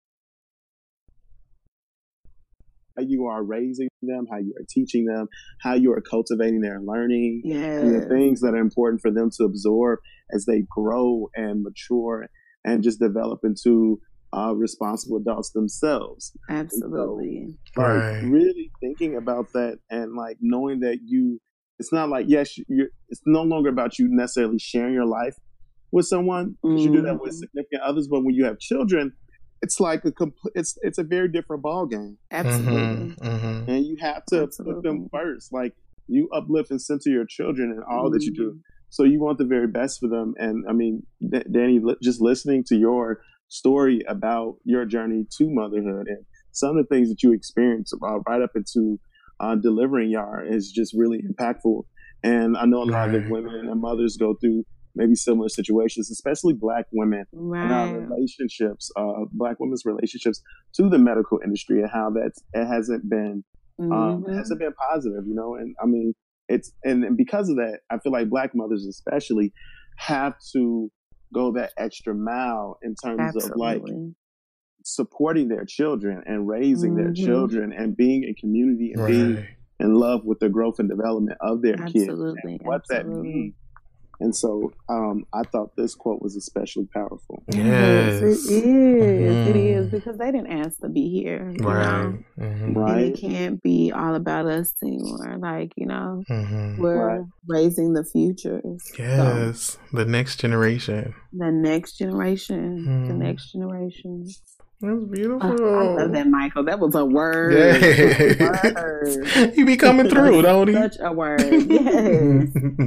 How you are raising them, how you are teaching them, how you are cultivating their learning, yes. and the things that are important for them to absorb as they grow and mature and just develop into uh, responsible adults themselves. Absolutely. So, like, right. really thinking about that and like knowing that you, it's not like, yes, you're, it's no longer about you necessarily sharing your life with someone, because mm-hmm. you do that with significant others, but when you have children, it's like a complete, it's it's a very different ball game. Absolutely. Mm-hmm. And you have to Absolutely. put them first. Like you uplift and center your children in all mm-hmm. that you do. So you want the very best for them. And I mean, D- Danny, just listening to your story about your journey to motherhood and some of the things that you experienced uh, right up into uh, delivering Yar is just really impactful. And I know a lot right. of women and mothers go through maybe similar situations, especially Black women right. and our relationships, uh, Black women's relationships to the medical industry and how that's, it hasn't been, mm-hmm. um, it hasn't been positive, you know? And I mean, it's, and, and because of that, I feel like Black mothers especially have to go that extra mile in terms Absolutely. of like supporting their children and raising mm-hmm. their children and being in community and right. being in love with the growth and development of their Absolutely. kids and what Absolutely. that means. And so um, I thought this quote was especially powerful. Yes, yes it is. Mm-hmm. It is because they didn't ask to be here. You right. know? Mm-hmm. Right. And it can't be all about us anymore. Like, you know, mm-hmm. we're right. raising the future. Yes. So, the next generation. The next generation. Mm. The next generation. That's beautiful. Uh, I love that, Michael. That was a word. Yes. A word. You be coming through, don't he? Such a word. Yes.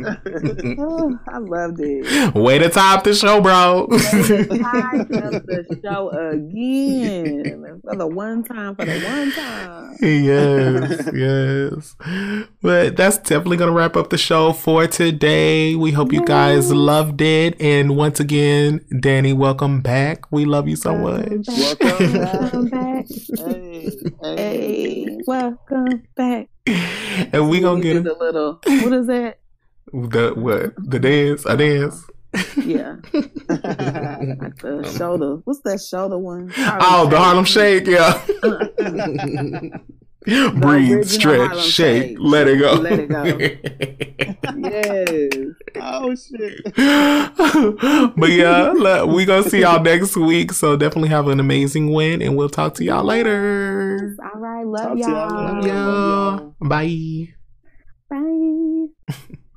Oh, I loved it. Way to top the show, bro. Way to top the show again. For the one time, for the one time. Yes, yes. But that's definitely going to wrap up the show for today. We hope you guys loved it. And once again, Danny, welcome back. We love you so much. Welcome. Welcome back. Hey, hey, welcome back. And we gonna get a little. What is that? The what? The dance? A dance? Yeah. Like the shoulder. What's that shoulder one? Harlem oh, shake. The Harlem Shake. Yeah. Breathe, stretch, shake, shake, let it go. Let it go. Yes. Oh shit. But yeah, we gonna see y'all next week. So definitely have an amazing win, and we'll talk to y'all later. All right, love Talk y'all. y'all Love y'all. Bye. Bye.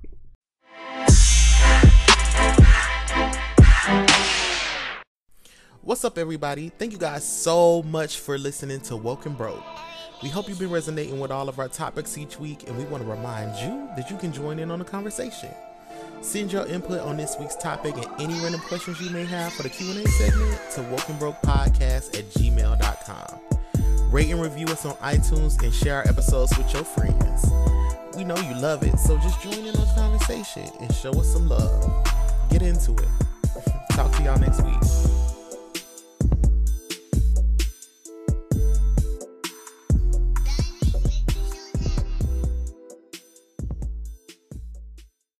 What's up, everybody? Thank you guys so much for listening to Woken Broke. We hope you've been resonating with all of our topics each week, and we want to remind you that you can join in on the conversation. Send your input on this week's topic and any random questions you may have for the Q and A segment to wokenbrokepodcast at gmail dot com. Rate and review us on iTunes and share our episodes with your friends. We know you love it. So just join in on the conversation and show us some love. Get into it. Talk to y'all next week.